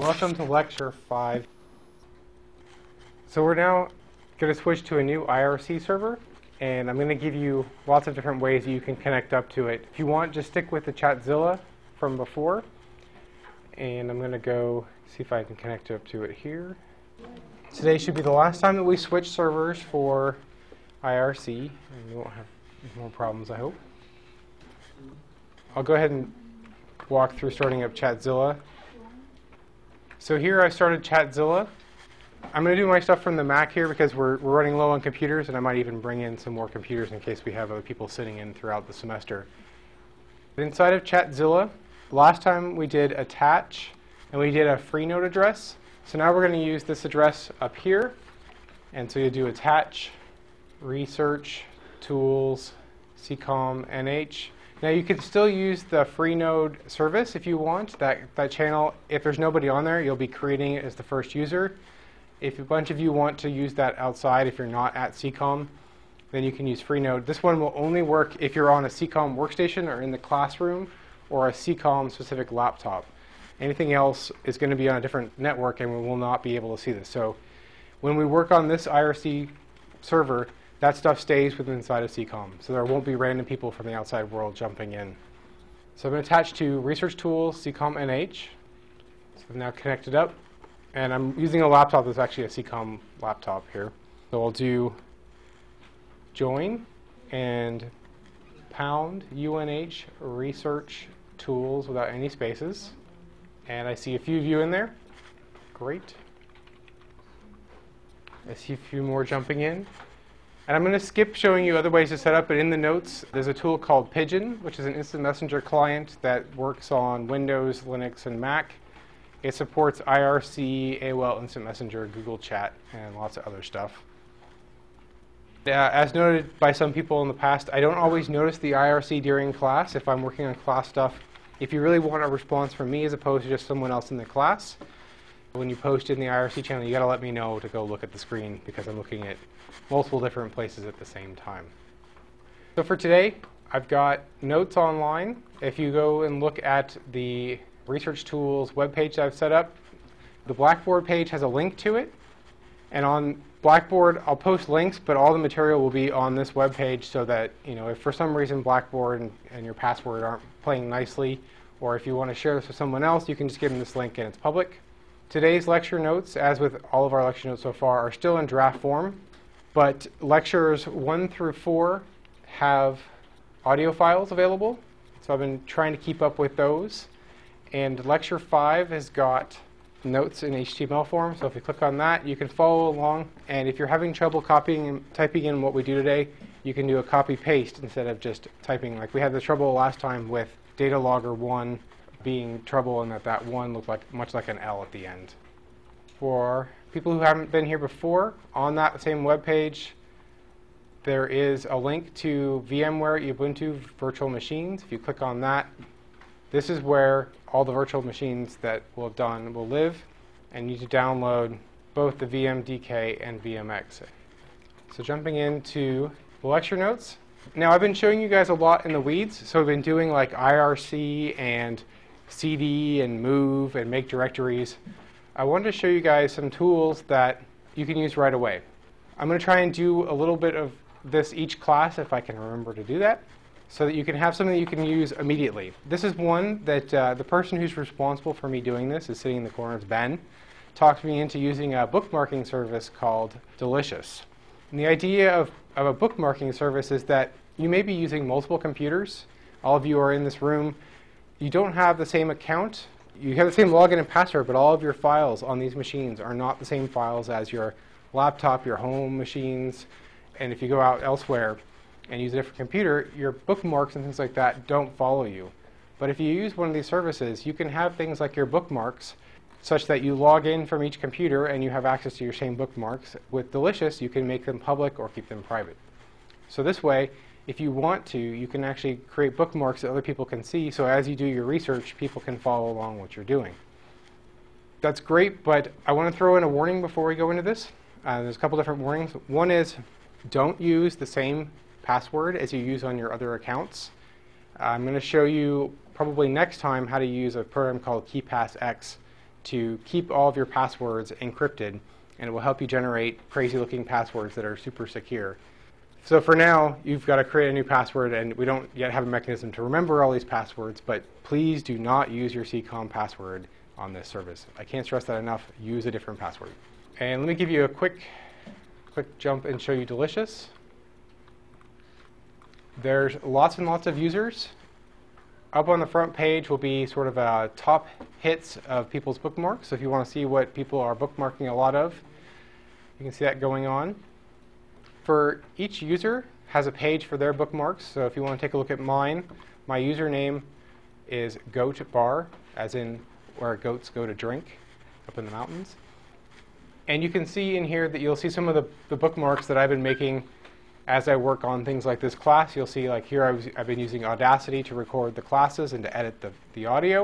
Welcome to lecture 5. So we're now going to switch to a new IRC server, and I'm going to give you lots of different ways you can connect up to it. If you want, just stick with the Chatzilla from before, and I'm going to go see if I can connect up to it here. Today should be the last time that we switch servers for IRC, and we won't have more problems, I hope. I'll go ahead and walk through starting up Chatzilla. So here I started Chatzilla. I'm going to do my stuff from the Mac here because we're running low on computers, and I might even bring in some more computers in case we have other people sitting in throughout the semester. Inside of Chatzilla, last time we did attach, and we did a Freenode address. So now we're going to use this address up here. And so you do attach, research, tools, CCOM, NH. Now you can still use the Freenode service if you want. That channel, if there's nobody on there, you'll be creating it as the first user. If a bunch of you want to use that outside, if you're not at CCOM, then you can use Freenode. This one will only work if you're on a CCOM workstation or in the classroom or a CCOM specific laptop. Anything else is going to be on a different network, and we will not be able to see this. So when we work on this IRC server, that stuff stays within inside of CCOM. So there won't be random people from the outside world jumping in. So I'm going to attach to Research Tools, CCOM NH. So I've now connected up. And I'm using a laptop that's actually a CCOM laptop here. So I'll do join and pound UNH Research Tools without any spaces. And I see a few of you in there. Great. I see a few more jumping in. And I'm going to skip showing you other ways to set up, but in the notes, there's a tool called Pigeon, which is an instant messenger client that works on Windows, Linux, and Mac. It supports IRC, AOL Instant Messenger, Google Chat, and lots of other stuff. As noted by some people in the past, I don't always notice the IRC during class if I'm working on class stuff. If you really want a response from me as opposed to just someone else in the class, when you post in the IRC channel, you got to let me know to go look at the screen because I'm looking at multiple different places at the same time. So for today, I've got notes online. If you go and look at the Research Tools webpage that I've set up, the Blackboard page has a link to it. And on Blackboard, I'll post links, but all the material will be on this webpage so that, if for some reason Blackboard and your password aren't playing nicely, or if you want to share this with someone else, you can just give them this link and it's public. Today's lecture notes, as with all of our lecture notes so far, are still in draft form, but lectures 1 through 4 have audio files available. So I've been trying to keep up with those. And lecture 5 has got notes in HTML form, so if you click on that, you can follow along. And if you're having trouble copying and typing in what we do today, you can do a copy-paste instead of just typing. Like we had the trouble last time with data logger 1 being trouble and that 1 looked much like an L at the end. For people who haven't been here before, on that same webpage, there is a link to VMware Ubuntu virtual machines. If you click on that, this is where all the virtual machines that we've done will live, and you need to download both the VMDK and VMX. So jumping into the lecture notes. Now I've been showing you guys a lot in the weeds, so I've been doing like IRC and CD and move and make directories. I wanted to show you guys some tools that you can use right away. I'm going to try and do a little bit of this each class if I can remember to do that, so that you can have something that you can use immediately. This is one that the person who's responsible for me doing this is sitting in the corner. It's Ben. Talked me into using a bookmarking service called Delicious. And the idea of a bookmarking service is that you may be using multiple computers. All of you are in this room. You don't have the same account. You have the same login and password, but all of your files on these machines are not the same files as your laptop, your home machines. And if you go out elsewhere and use a different computer, your bookmarks and things like that don't follow you. But if you use one of these services, you can have things like your bookmarks such that you log in from each computer and you have access to your same bookmarks. With Delicious, you can make them public or keep them private. So this way, if you want to, you can actually create bookmarks that other people can see, so as you do your research, people can follow along what you're doing. That's great, but I want to throw in a warning before we go into this. There's a couple different warnings. One is, don't use the same password as you use on your other accounts. I'm going to show you probably next time how to use a program called KeePassX to keep all of your passwords encrypted, and it will help you generate crazy looking passwords that are super secure. So for now, you've got to create a new password, and we don't yet have a mechanism to remember all these passwords, but please do not use your CCOM password on this service. I can't stress that enough. Use a different password. And let me give you a quick jump and show you Delicious. There's lots and lots of users. Up on the front page will be sort of top hits of people's bookmarks. So if you want to see what people are bookmarking a lot of, you can see that going on. For each user has a page for their bookmarks. So if you want to take a look at mine, my username is goatbar, as in where goats go to drink up in the mountains. And you can see in here that you'll see some of the bookmarks that I've been making as I work on things like this class. You'll see like here I've been using Audacity to record the classes and to edit the audio.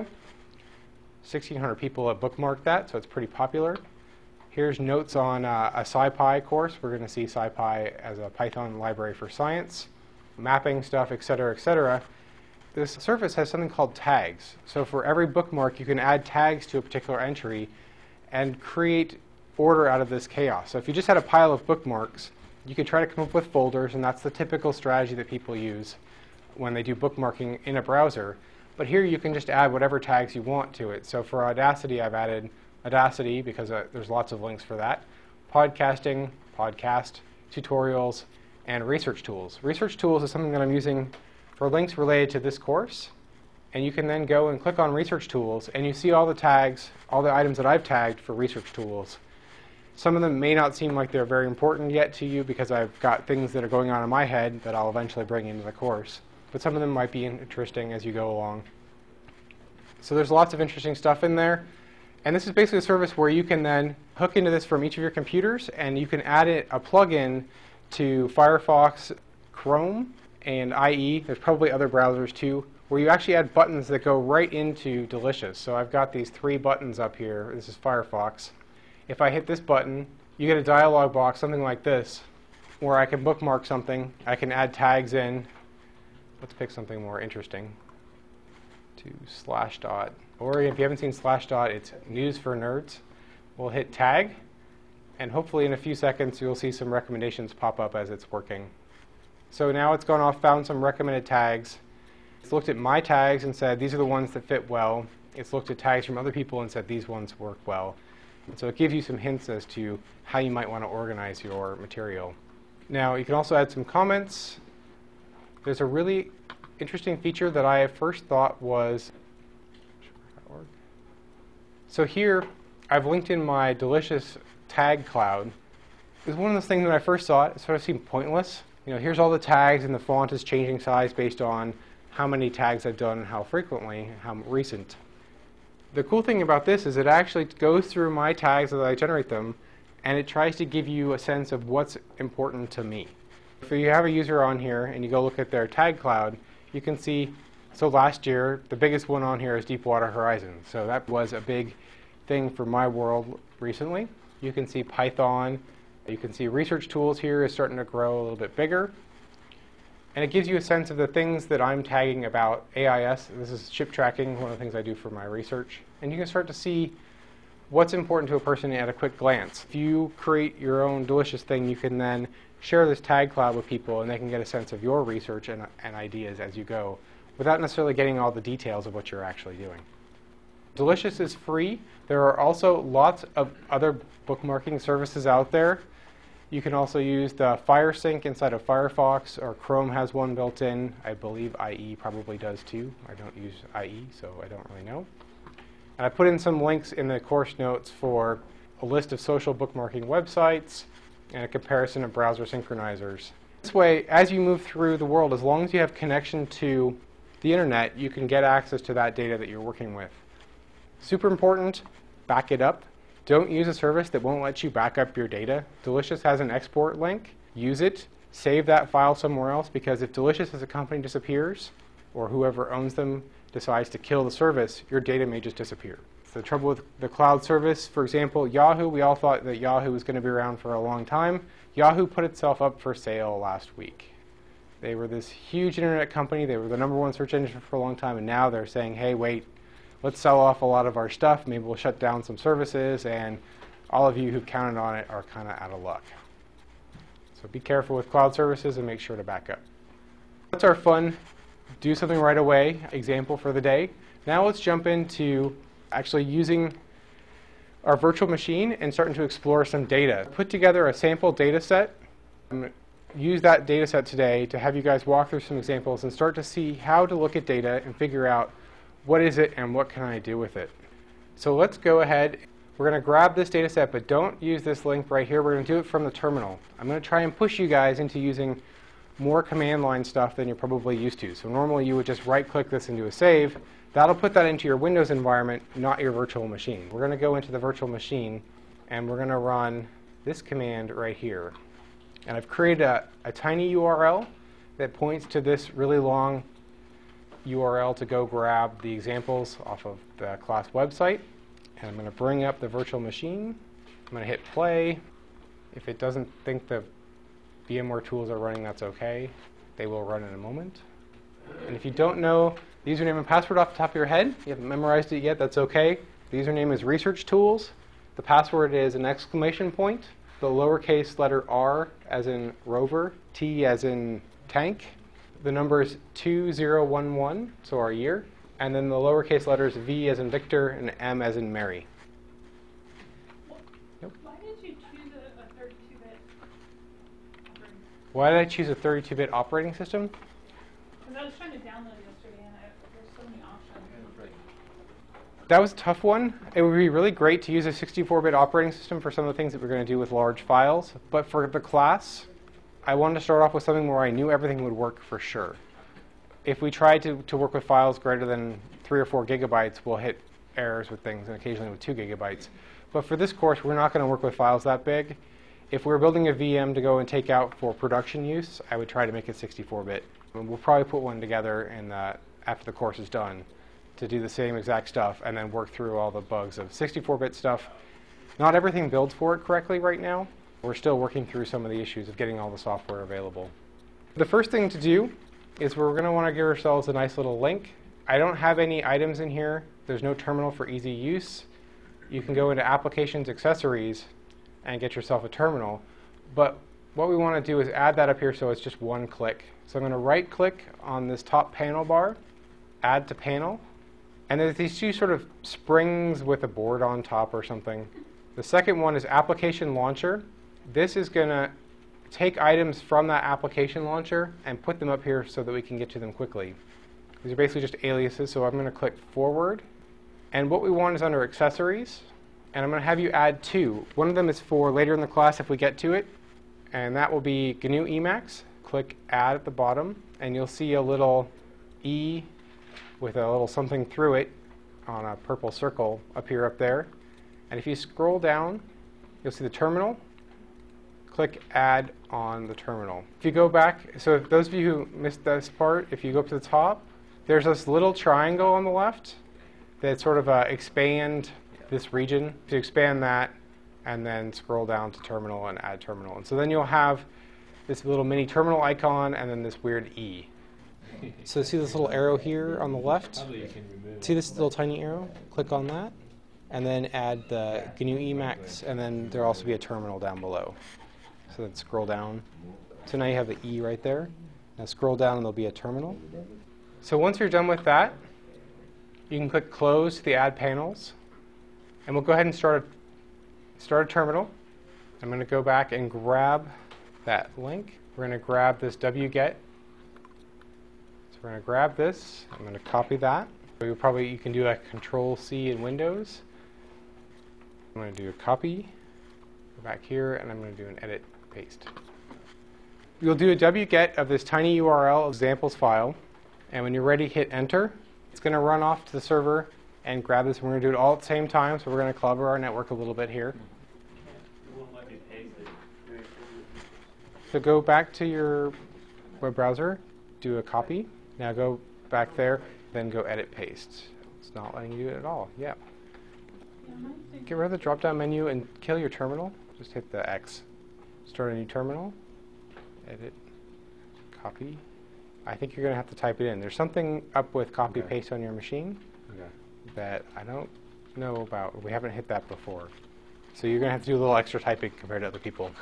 1,600 people have bookmarked that, so it's pretty popular. Here's notes on a SciPy course. We're going to see SciPy as a Python library for science, mapping stuff, et cetera, et cetera. This service has something called tags. So for every bookmark, you can add tags to a particular entry and create order out of this chaos. So if you just had a pile of bookmarks, you could try to come up with folders, and that's the typical strategy that people use when they do bookmarking in a browser. But here you can just add whatever tags you want to it. So for Audacity, I've added Audacity because there's lots of links for that. Podcasting, podcast, tutorials, and research tools. Research tools is something that I'm using for links related to this course. And you can then go and click on research tools, and you see all the tags, all the items that I've tagged for research tools. Some of them may not seem like they're very important yet to you because I've got things that are going on in my head that I'll eventually bring into the course. But some of them might be interesting as you go along. So there's lots of interesting stuff in there. And this is basically a service where you can then hook into this from each of your computers, and you can add a plugin to Firefox, Chrome, and IE. There's probably other browsers too, where you actually add buttons that go right into Delicious. So I've got these 3 buttons up here. This is Firefox. If I hit this button, you get a dialog box, something like this, where I can bookmark something. I can add tags in. Let's pick something more interesting. To Slashdot. Or if you haven't seen Slashdot, it's News for Nerds. We'll hit tag, and hopefully in a few seconds you'll see some recommendations pop up as it's working. So now it's gone off, found some recommended tags. It's looked at my tags and said these are the ones that fit well. It's looked at tags from other people and said these ones work well. And so it gives you some hints as to how you might want to organize your material. Now you can also add some comments. There's a really interesting feature that I first thought was, so here I've linked in my Delicious tag cloud. It was one of those things when I first saw it, it sort of seemed pointless. You know, here's all the tags and the font is changing size based on how many tags I've done, how frequently, how recent. The cool thing about this is it actually goes through my tags as I generate them, and it tries to give you a sense of what's important to me. If you have a user on here and you go look at their tag cloud, you can see, so last year, the biggest one on here is Deepwater Horizon. So that was a big thing for my world recently. You can see Python. You can see research tools here is starting to grow a little bit bigger. And it gives you a sense of the things that I'm tagging about AIS. This is ship tracking, one of the things I do for my research. And you can start to see what's important to a person at a quick glance. If you create your own Delicious thing, you can then share this tag cloud with people, and they can get a sense of your research and ideas as you go, without necessarily getting all the details of what you're actually doing. Delicious is free. There are also lots of other bookmarking services out there. You can also use the FireSync inside of Firefox, or Chrome has one built in. I believe IE probably does too. I don't use IE, so I don't really know. And I put in some links in the course notes for a list of social bookmarking websites and a comparison of browser synchronizers. This way, as you move through the world, as long as you have connection to the internet, you can get access to that data that you're working with. Super important, back it up. Don't use a service that won't let you back up your data. Delicious has an export link. Use it. Save that file somewhere else, because if Delicious as a company disappears, or whoever owns them decides to kill the service, your data may just disappear. The trouble with the cloud service, for example, Yahoo, we all thought that Yahoo was going to be around for a long time. Yahoo put itself up for sale last week. They were this huge internet company. They were the #1 search engine for a long time, and now they're saying, hey, wait, let's sell off a lot of our stuff. Maybe we'll shut down some services, and all of you who've counted on it are kind of out of luck. So be careful with cloud services and make sure to back up. That's our fun, do something right away example for the day. Now let's jump into actually using our virtual machine and starting to explore some data. Put together a sample data set. I'm going to use that data set today to have you guys walk through some examples and start to see how to look at data and figure out what is it and what can I do with it. So let's go ahead. We're going to grab this data set, but don't use this link right here. We're going to do it from the terminal. I'm going to try and push you guys into using more command line stuff than you're probably used to. So normally you would just right-click this and do a save. That'll put that into your Windows environment, not your virtual machine. We're going to go into the virtual machine, and we're going to run this command right here. And I've created a tiny URL that points to this really long URL to go grab the examples off of the class website. And I'm going to bring up the virtual machine. I'm going to hit play. If it doesn't think the VMware tools are running, that's OK. They will run in a moment. And if you don't know the username and password off the top of your head, you haven't memorized it yet, that's OK. The username is research tools. The password is an exclamation point, the lowercase letter R as in rover, T as in tank. The number is 2011, so our year. And then the lowercase letters V as in Victor and M as in Mary. Nope. Why did you choose a 32-bit operating system? Why did I choose a 32-bit operating system? Because I was trying to download it yesterday, and there's so many options. That was a tough one. It would be really great to use a 64-bit operating system for some of the things that we're going to do with large files. But for the class, I wanted to start off with something where I knew everything would work for sure. If we tried to work with files greater than 3 or 4 gigabytes, we'll hit errors with things, and occasionally with 2 gigabytes. But for this course, we're not going to work with files that big. If we're building a VM to go and take out for production use, I would try to make it 64-bit. And we'll probably put one together after the course is done to do the same exact stuff and then work through all the bugs of 64-bit stuff. Not everything builds for it correctly right now. We're still working through some of the issues of getting all the software available. The first thing to do is we're going to want to give ourselves a nice little link. I don't have any items in here. There's no terminal for easy use. You can go into Applications, Accessories, and get yourself a terminal. But what we want to do is add that up here so it's just one click. So I'm going to right-click on this top panel bar, Add to Panel. And there's these two sort of springs with a board on top or something. The second one is Application Launcher. This is going to take items from that application launcher and put them up here so that we can get to them quickly. These are basically just aliases, so I'm going to click Forward. And what we want is under Accessories. And I'm going to have you add 2. One of them is for later in the class if we get to it. And that will be GNU Emacs. Click Add at the bottom, and you'll see a little E with a little something through it on a purple circle appear up there. And if you scroll down, you'll see the terminal. Click Add on the terminal. If you go back, so if those of you who missed this part, if you go up to the top, there's this little triangle on the left that sort of expand this region. To expand that, and then scroll down to Terminal and Add Terminal. And so then you'll have this little mini terminal icon and then this weird E. So see this little arrow here on the left? See this little tiny arrow? Click on that, and then add the GNU Emacs, and then there'll also be a terminal down below. So then scroll down. So now you have the E right there. Now scroll down and there'll be a terminal. So once you're done with that, you can click Close to the Add Panels. And we'll go ahead and start a terminal. I'm going to go back and grab that link. We're going to grab this wget. So we're going to grab this. I'm going to copy that. So you can do a Control-C in Windows. I'm going to do a copy. Go back here, and I'm going to do an edit paste. You'll do a wget of this tiny URL examples file. And when you're ready, hit Enter. It's going to run off to the server and grab this. We're going to do it all at the same time, so we're going to clobber our network a little bit here. So go back to your web browser, do a copy. Now go back there, then go edit paste. It's not letting you do it at all. Yeah. Get rid of the drop-down menu and kill your terminal. Just hit the X. Start a new terminal. Edit. Copy. I think you're going to have to type it in. There's something up with copy-paste on your machine. Okay. that I don't know about. We haven't hit that before. So you're going to have to do a little extra typing compared to other people.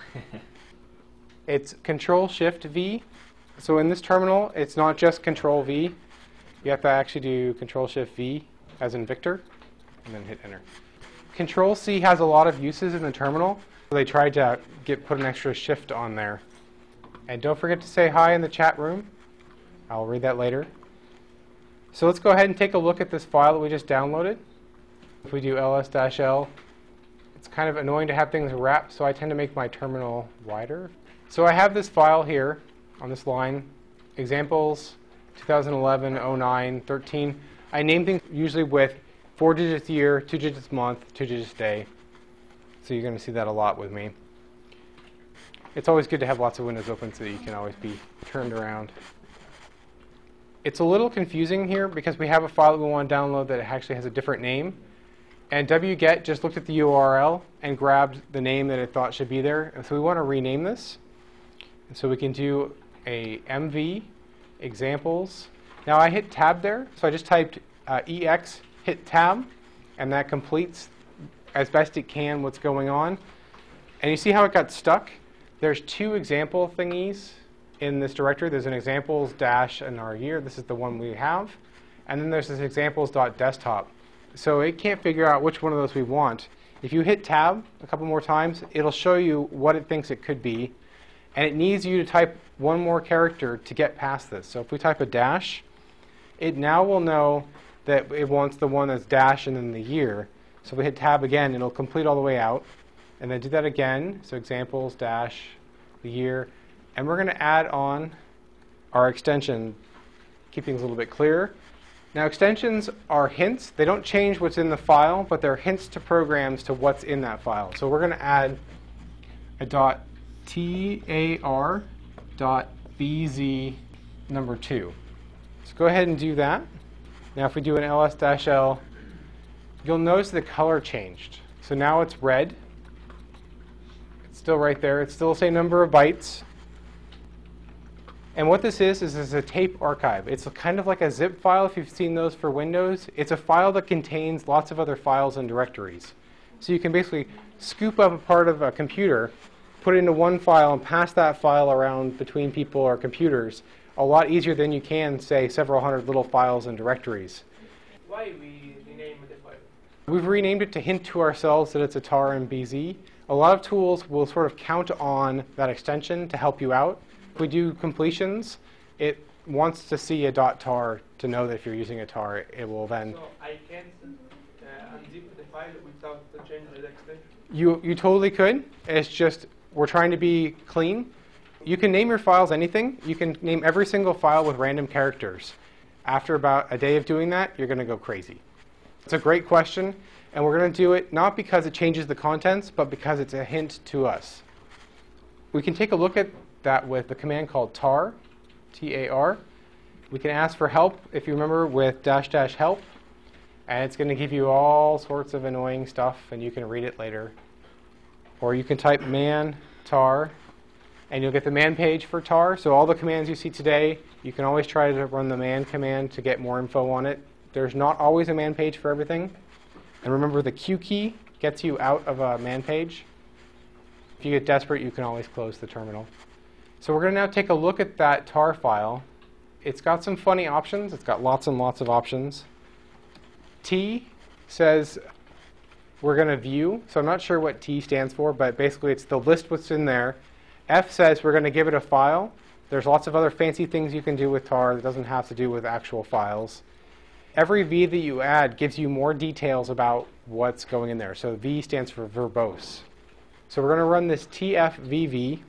It's Control-Shift-V. So in this terminal, it's not just Control-V. You have to actually do Control-Shift-V, as in Victor, and then hit Enter. Control-C has a lot of uses in the terminal. So they tried to put an extra shift on there. And don't forget to say hi in the chat room. I'll read that later. So let's go ahead and take a look at this file that we just downloaded. If we do ls-l, it's kind of annoying to have things wrapped, so I tend to make my terminal wider. So I have this file here on this line, examples 2011, 09, 13. I name things usually with 4 digits year, 2 digits month, 2 digits day. So you're going to see that a lot with me. It's always good to have lots of windows open so that you can always be turned around. It's a little confusing here because we have a file that we want to download that actually has a different name. And wget just looked at the URL and grabbed the name that it thought should be there. And so we want to rename this. And so we can do a mv examples. Now I hit tab there, so I just typed ex, hit tab, and that completes as best it can what's going on. And you see how it got stuck? There's 2 example thingies in this directory. There's an examples dash and our year. This is the one we have. And then there's this examples.desktop. So it can't figure out which one of those we want. If you hit tab a couple more times, it'll show you what it thinks it could be. And it needs you to type one more character to get past this. So if we type a dash, it now will know that it wants the one that's dash and then the year. So if we hit tab again, it'll complete all the way out. And then do that again. So examples dash the year. And we're going to add on our extension, keep things a little bit clearer. Now extensions are hints. They don't change what's in the file, but they're hints to programs to what's in that file. So we're going to add a .tar.bz number 2. So go ahead and do that. Now if we do an ls-l, you'll notice the color changed. So now it's red. It's still right there. It's still the same number of bytes. And what this is a tape archive. It's kind of like a zip file if you've seen those for Windows. It's a file that contains lots of other files and directories. So you can basically scoop up a part of a computer, put it into one file, and pass that file around between people or computers a lot easier than you can, say, several hundred little files and directories. Why we rename the file? We've renamed it to hint to ourselves that it's a tar and BZ. A lot of tools will sort of count on that extension to help you out. If we do completions, it wants to see a .tar to know that if you're using a tar, it will then... So I can't unzip the file without changing the extension? You totally could. It's just we're trying to be clean. You can name your files anything. You can name every single file with random characters. After about a day of doing that, you're going to go crazy. It's a great question, and we're going to do it not because it changes the contents, but because it's a hint to us. We can take a look at that with the command called tar, T-A-R. We can ask for help, if you remember, with --help. And it's going to give you all sorts of annoying stuff, and you can read it later. Or you can type man tar, and you'll get the man page for tar. So all the commands you see today, you can always try to run the man command to get more info on it. There's not always a man page for everything. And remember, the Q key gets you out of a man page. If you get desperate, you can always close the terminal. So we're going to now take a look at that tar file. It's got some funny options. It's got lots and lots of options. T says we're going to view. So I'm not sure what T stands for, but basically it's the list what's in there. F says we're going to give it a file. There's lots of other fancy things you can do with tar that doesn't have to do with actual files. Every V that you add gives you more details about what's going in there. So V stands for verbose. So we're going to run this tfvv,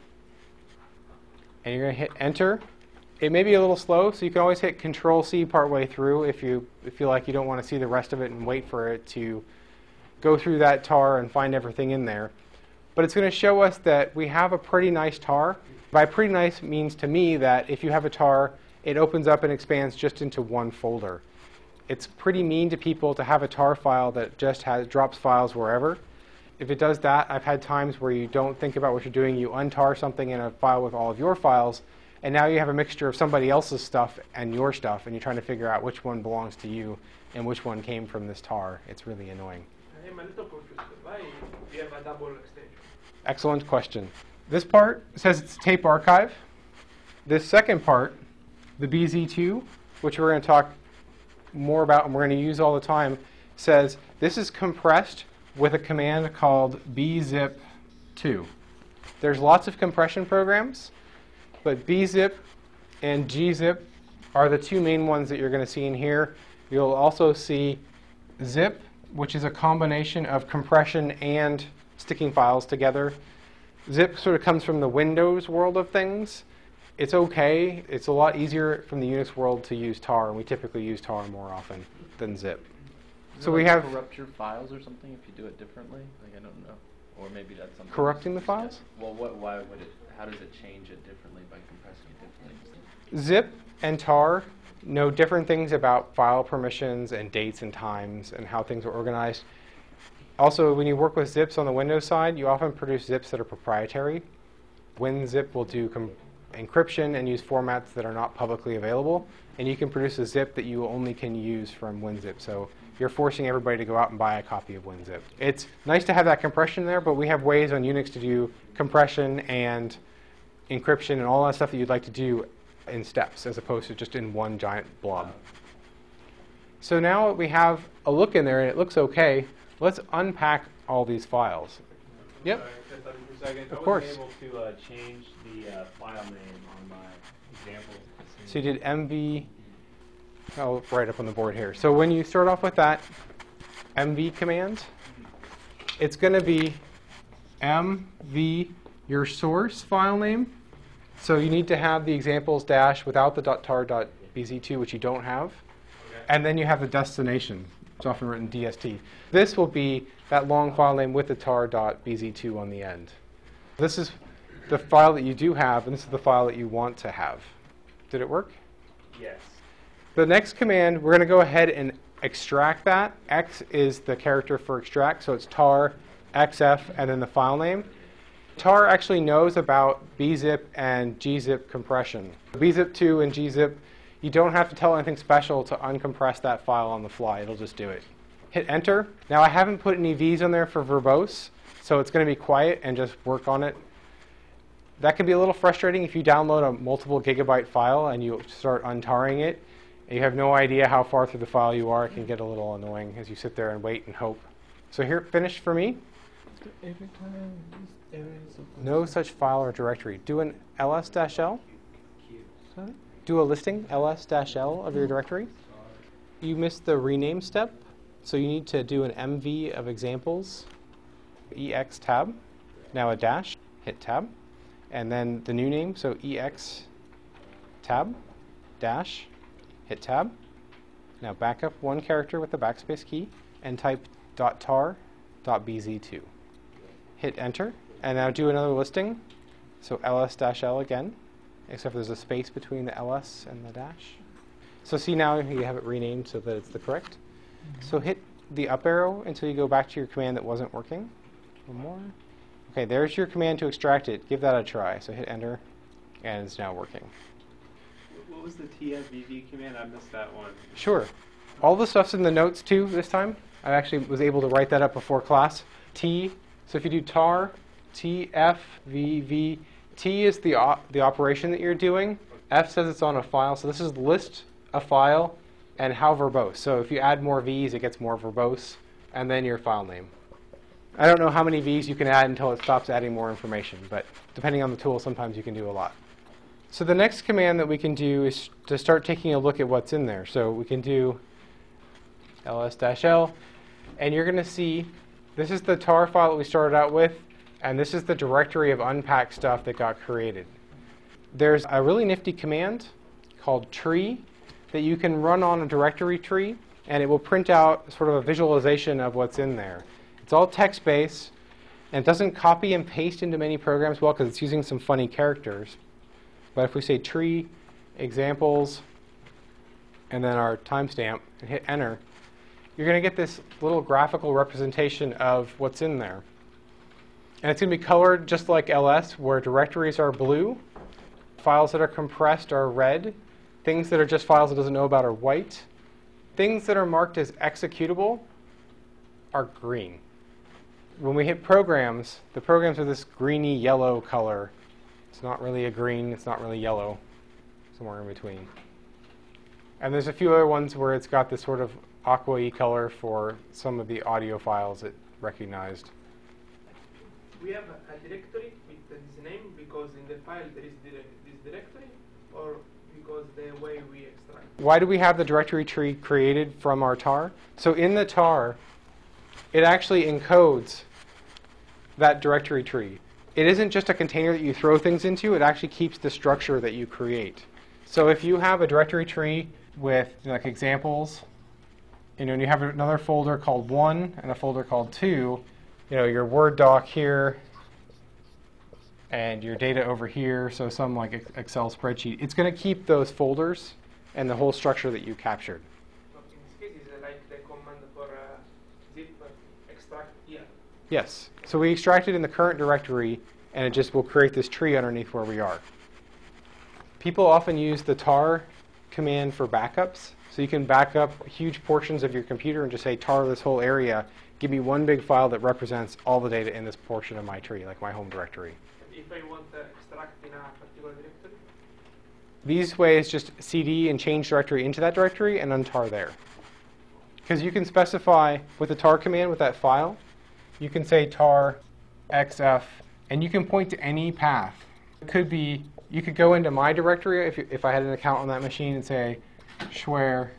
and you're going to hit enter. It may be a little slow, so you can always hit Control-C partway through if you feel like you don't want to see the rest of it and wait for it to go through that tar and find everything in there. But it's going to show us that we have a pretty nice tar. By pretty nice means to me that if you have a tar, it opens up and expands just into one folder. It's pretty mean to people to have a tar file that just drops files wherever. If it does that, I've had times where you don't think about what you're doing, you untar something in a file with all of your files, And now you have a mixture of somebody else's stuff and your stuff, and you're trying to figure out which one belongs to you and which one came from this tar. It's really annoying. I'm a little confused. Why we have a double extension? Excellent question. This part says it's tape archive. This second part, the BZ2, which we're going to talk more about and we're going to use all the time, says this is compressed with a command called bzip2. There's lots of compression programs, but bzip and gzip are the two main ones that you're going to see in here. You'll also see zip, which is a combination of compression and sticking files together. Zip sort of comes from the Windows world of things. It's okay. It's a lot easier from the Unix world to use tar, and we typically use tar more often than zip. So we have corrupt your files or something if you do it differently. Like I don't know, or maybe that's something. Corrupting the files? Well, why would it? How does it change it differently by compressing it differently? Zip and tar know different things about file permissions and dates and times and how things are organized. Also, when you work with zips on the Windows side, you often produce zips that are proprietary. WinZip will do encryption and use formats that are not publicly available, and you can produce a zip that you only can use from WinZip. So you're forcing everybody to go out and buy a copy of WinZip. It's nice to have that compression there, but we have ways on Unix to do compression and encryption and all that stuff that you'd like to do in steps as opposed to just in one giant blob. So now we have a look in there and it looks okay. Let's unpack all these files. Yep. Sorry, can I stop you for a second? Of course. I wasn't able to change the file name on my example. So you did MV, oh, right up on the board here. So when you start off with that MV command, it's going to be MV, your source file name. So you need to have the examples dash without the .tar.bz2, which you don't have. Okay. And then you have the destination. It's often written DST. This will be that long file name with the tar.bz2 on the end. This is the file that you do have, and this is the file that you want to have. Did it work? Yes. The next command, we're going to go ahead and extract that. X is the character for extract, so it's tar, xf, and then the file name. Tar actually knows about bzip and gzip compression. Bzip2 and gzip, you don't have to tell anything special to uncompress that file on the fly. It'll just do it. Hit enter. Now I haven't put any V's on there for verbose, so it's going to be quiet and just work on it. That can be a little frustrating if you download a multiple gigabyte file and you start untarring it, and you have no idea how far through the file you are. It can get a little annoying as you sit there and wait and hope. So here, finished for me. No such file or directory. Do an ls-l. Do a listing, ls-l of your directory. You missed the rename step, so you need to do an MV of examples, ex tab, now a dash, hit tab, and then the new name, so ex tab, dash, hit tab. Now back up one character with the backspace key and type .tar.bz2. Hit enter, and now do another listing, so ls-l again, except there's a space between the ls and the dash. So see now you have it renamed so that it's the correct. So hit the up arrow until you go back to your command that wasn't working. One more. Okay, there's your command to extract it. Give that a try. So hit enter, and it's now working. What was the tfvv command? I missed that one. Sure. All the stuff's in the notes too this time. I actually was able to write that up before class. T, so if you do tar, tfvv, T is the operation that you're doing. F says it's on a file, so this is list a file and how verbose. So if you add more V's, it gets more verbose, and then your file name. I don't know how many V's you can add until it stops adding more information, but depending on the tool, sometimes you can do a lot. So the next command that we can do is to start taking a look at what's in there. So we can do ls-l, and you're going to see this is the tar file that we started out with, and this is the directory of unpacked stuff that got created. There's a really nifty command called tree that you can run on a directory tree, and it will print out sort of a visualization of what's in there. It's all text-based, and it doesn't copy and paste into many programs well because it's using some funny characters. But if we say tree, examples, and then our timestamp, and hit enter, you're going to get this little graphical representation of what's in there. And it's going to be colored just like ls, where directories are blue Files that are compressed are red. Things that are just files it doesn't know about are white. Things that are marked as executable are green. When we hit programs, the programs are this greeny yellow color. It's not really a green, it's not really yellow, somewhere in between. And there's a few other ones where it's got this sort of aqua-y color for some of the audio files it recognized. We have a directory with this name because in the file there is this directory, or because the way we extract? Why do we have the directory tree created from our tar? So in the tar, it actually encodes that directory tree. It isn't just a container that you throw things into, it actually keeps the structure that you create. So if you have a directory tree with like examples, and you have another folder called 1 and a folder called 2, your Word doc here and your data over here, so some like Excel spreadsheet, it's going to keep those folders and the whole structure that you captured. So in this case, it's like the command for zip extract here. Yes. So we extracted in the current directory, and it just will create this tree underneath where we are. People often use the tar command for backups. So you can back up huge portions of your computer and just say tar this whole area. Give me one big file that represents all the data in this portion of my tree, like my home directory. If I want to extract in a particular directory? These ways just cd and change directory into that directory and untar there. Because you can specify with the tar command with that file, you can say tar xf, and you can point to any path. It could be, you could go into my directory if I had an account on that machine and say schwer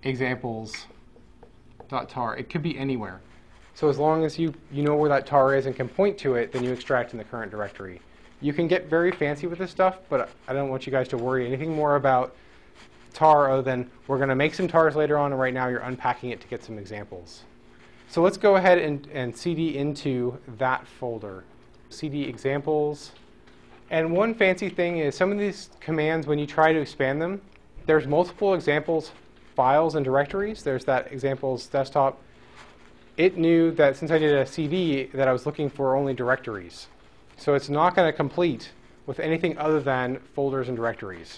examples.tar. It could be anywhere. So as long as you know where that tar is and can point to it, then you extract in the current directory. You can get very fancy with this stuff, but I don't want you guys to worry anything more about tar other than we're going to make some tars later on, and right now you're unpacking it to get some examples. So let's go ahead and cd into that folder. Cd examples. And one fancy thing is some of these commands, when you try to expand them, there's multiple examples files and directories. There's that examples desktop. It knew that since I did a cd that I was looking for only directories. So it's not going to complete with anything other than folders and directories.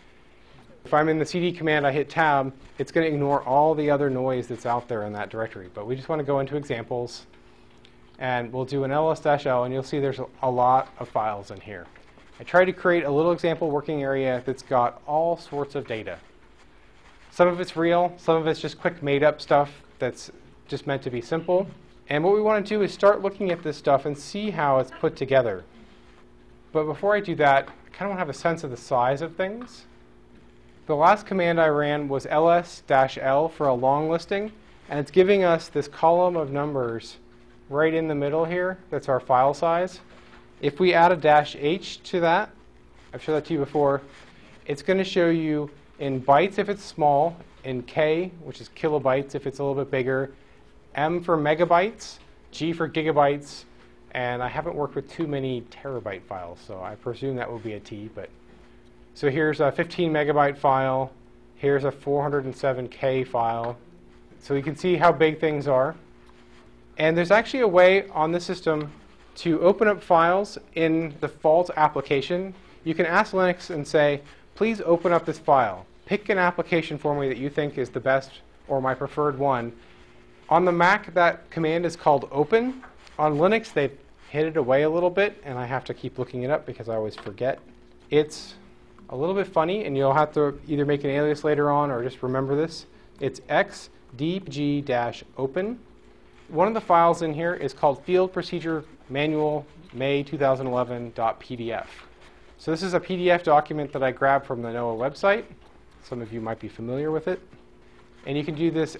If I'm in the cd command, I hit tab, it's going to ignore all the other noise that's out there in that directory. But we just want to go into examples, and we'll do an ls-l, and you'll see there's a lot of files in here. I tried to create a little example working area that's got all sorts of data. Some of it's real, some of it's just quick made-up stuff that's just meant to be simple. And what we want to do is start looking at this stuff and see how it's put together. But before I do that, I kind of want to have a sense of the size of things. The last command I ran was ls-l for a long listing, and it's giving us this column of numbers right in the middle here. That's our file size. If we add a -h to that, I've showed that to you before, it's going to show you in bytes if it's small, in K, which is kilobytes if it's a little bit bigger, M for megabytes, G for gigabytes, and I haven't worked with too many terabyte files, so I presume that will be a T. But so here's a 15 megabyte file, here's a 407K file. So you can see how big things are. And there's actually a way on the system to open up files in the default application. You can ask Linux and say, please open up this file. Pick an application for me that you think is the best or my preferred one. On the Mac, that command is called open. On Linux, they've hid it away a little bit, and I have to keep looking it up because I always forget. It's a little bit funny, and you'll have to either make an alias later on or just remember this. It's xdg-open. One of the files in here is called Field Procedure Manual May 2011.pdf. So this is a PDF document that I grabbed from the NOAA website. Some of you might be familiar with it. And you can do this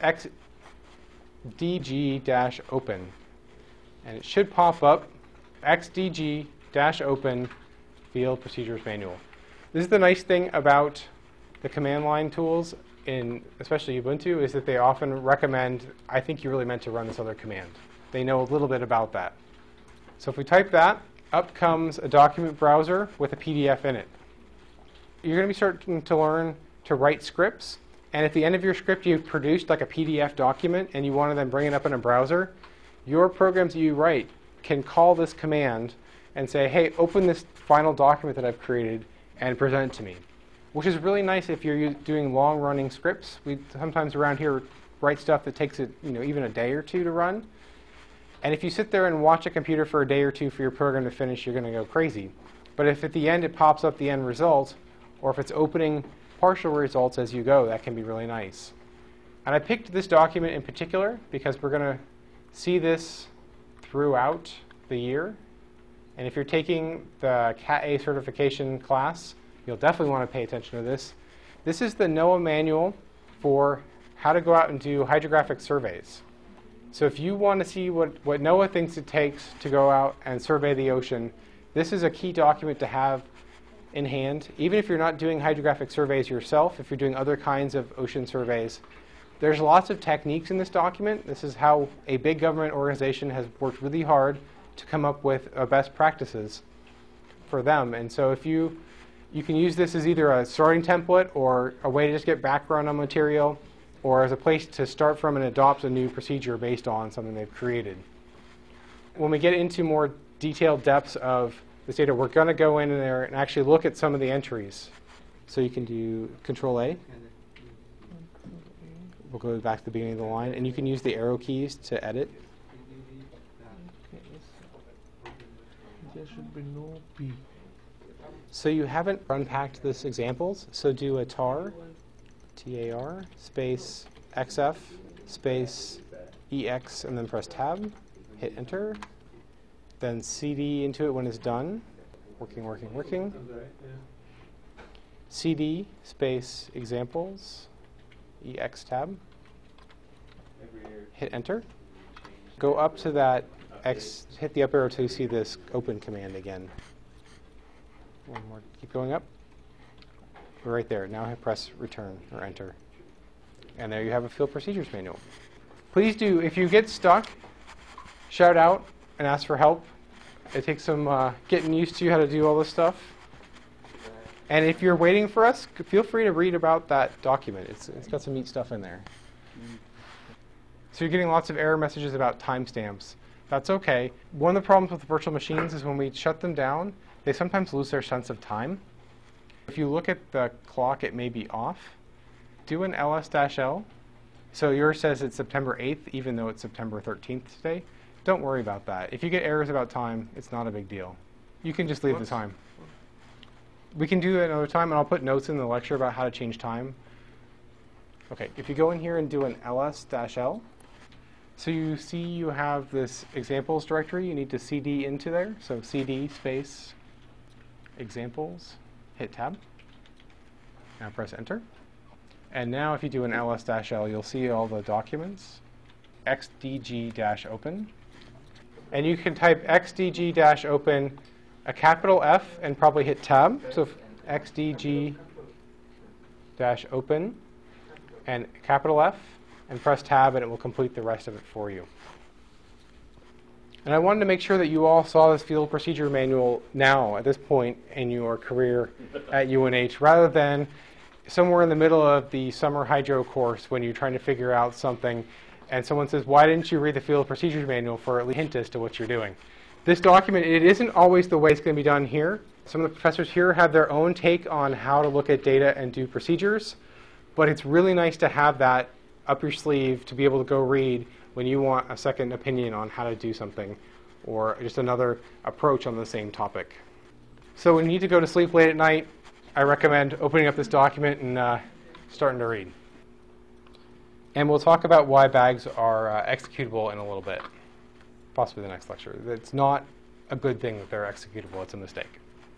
xdg-open. And it should pop up xdg-open Field Procedures Manual. This is the nice thing about the command line tools, in especially Ubuntu, is that they often recommend, I think you really meant to run this other command. They know a little bit about that. So if we type that, up comes a document browser with a PDF in it. You're going to be starting to learn to write scripts. And at the end of your script, you've produced like a PDF document, and you want to then bring it up in a browser. Your programs that you write can call this command and say, hey, open this final document that I've created and present it to me, which is really nice if you're doing long-running scripts. We sometimes around here write stuff that takes even a day or two to run. And if you sit there and watch a computer for a day or two for your program to finish, you're going to go crazy. But if at the end it pops up the end result, or if it's opening partial results as you go, that can be really nice. And I picked this document in particular because we're going to see this throughout the year. And if you're taking the Cat A certification class, you'll definitely want to pay attention to this. This is the NOAA manual for how to go out and do hydrographic surveys. So if you want to see what NOAA thinks it takes to go out and survey the ocean, this is a key document to have in hand. Even if you're not doing hydrographic surveys yourself, if you're doing other kinds of ocean surveys, there's lots of techniques in this document. This is how a big government organization has worked really hard to come up with best practices for them. And so if you can use this as either a starting template or a way to just get background on material, or as a place to start from and adopt a new procedure based on something they've created. When we get into more detailed depths of this data, we're going to go in there and actually look at some of the entries. So you can do Control A. We'll go back to the beginning of the line, and you can use the arrow keys to edit. There should be no P. So you haven't unpacked this examples, so do a tar, T-A-R, space XF, space EX, and then press Tab, hit Enter, then CD into it when it's done, working. CD, space examples, EX tab, hit Enter. Go up to that X, hit the up arrow till you see this open command again. One more, keep going up. We're right there. Now hit press Return or Enter. And there you have a field procedures manual. Please do, if you get stuck, shout out and ask for help. It takes some getting used to how to do all this stuff. And if you're waiting for us, feel free to read about that document. It's got some neat stuff in there. So you're getting lots of error messages about timestamps. That's OK. One of the problems with virtual machines is when we shut them down, they sometimes lose their sense of time. If you look at the clock, it may be off. Do an ls-l. So yours says it's September 8th, even though it's September 13th today. Don't worry about that. If you get errors about time, it's not a big deal. You can just leave the time. We can do it another time, and I'll put notes in the lecture about how to change time. OK, if you go in here and do an ls-l, so you see you have this examples directory. You need to cd into there. So cd space examples. Hit Tab. Now press Enter. And now if you do an ls-l, you'll see all the documents. xdg-open. And you can type xdg-open a capital F and probably hit Tab. So xdg-open and capital F and press Tab, and it will complete the rest of it for you. And I wanted to make sure that you all saw this field procedure manual now, at this point in your career at UNH, rather than somewhere in the middle of the summer hydro course when you're trying to figure out something and someone says, why didn't you read the field procedures manual for at least a hint as to what you're doing? This document, it isn't always the way it's going to be done here. Some of the professors here have their own take on how to look at data and do procedures, but it's really nice to have that up your sleeve to be able to go read when you want a second opinion on how to do something or just another approach on the same topic. So when you need to go to sleep late at night, I recommend opening up this document and starting to read. And we'll talk about why bags are executable in a little bit, possibly the next lecture. It's not a good thing that they're executable. It's a mistake.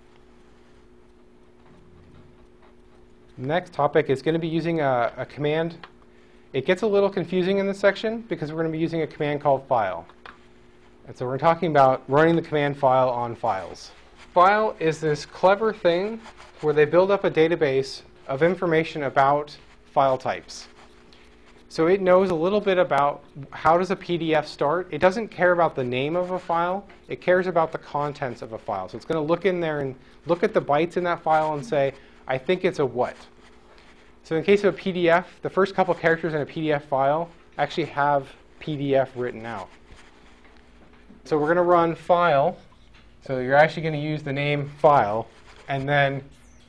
The next topic is going to be using a command. It gets a little confusing in this section because we're going to be using a command called file. And so we're talking about running the command file on files. File is this clever thing where they build up a database of information about file types. So it knows a little bit about how does a PDF start. It doesn't care about the name of a file. It cares about the contents of a file. So it's going to look in there and look at the bytes in that file and say, I think it's a what. So in case of a PDF, the first couple characters in a PDF file actually have PDF written out. So we're going to run file. So you're actually going to use the name file and then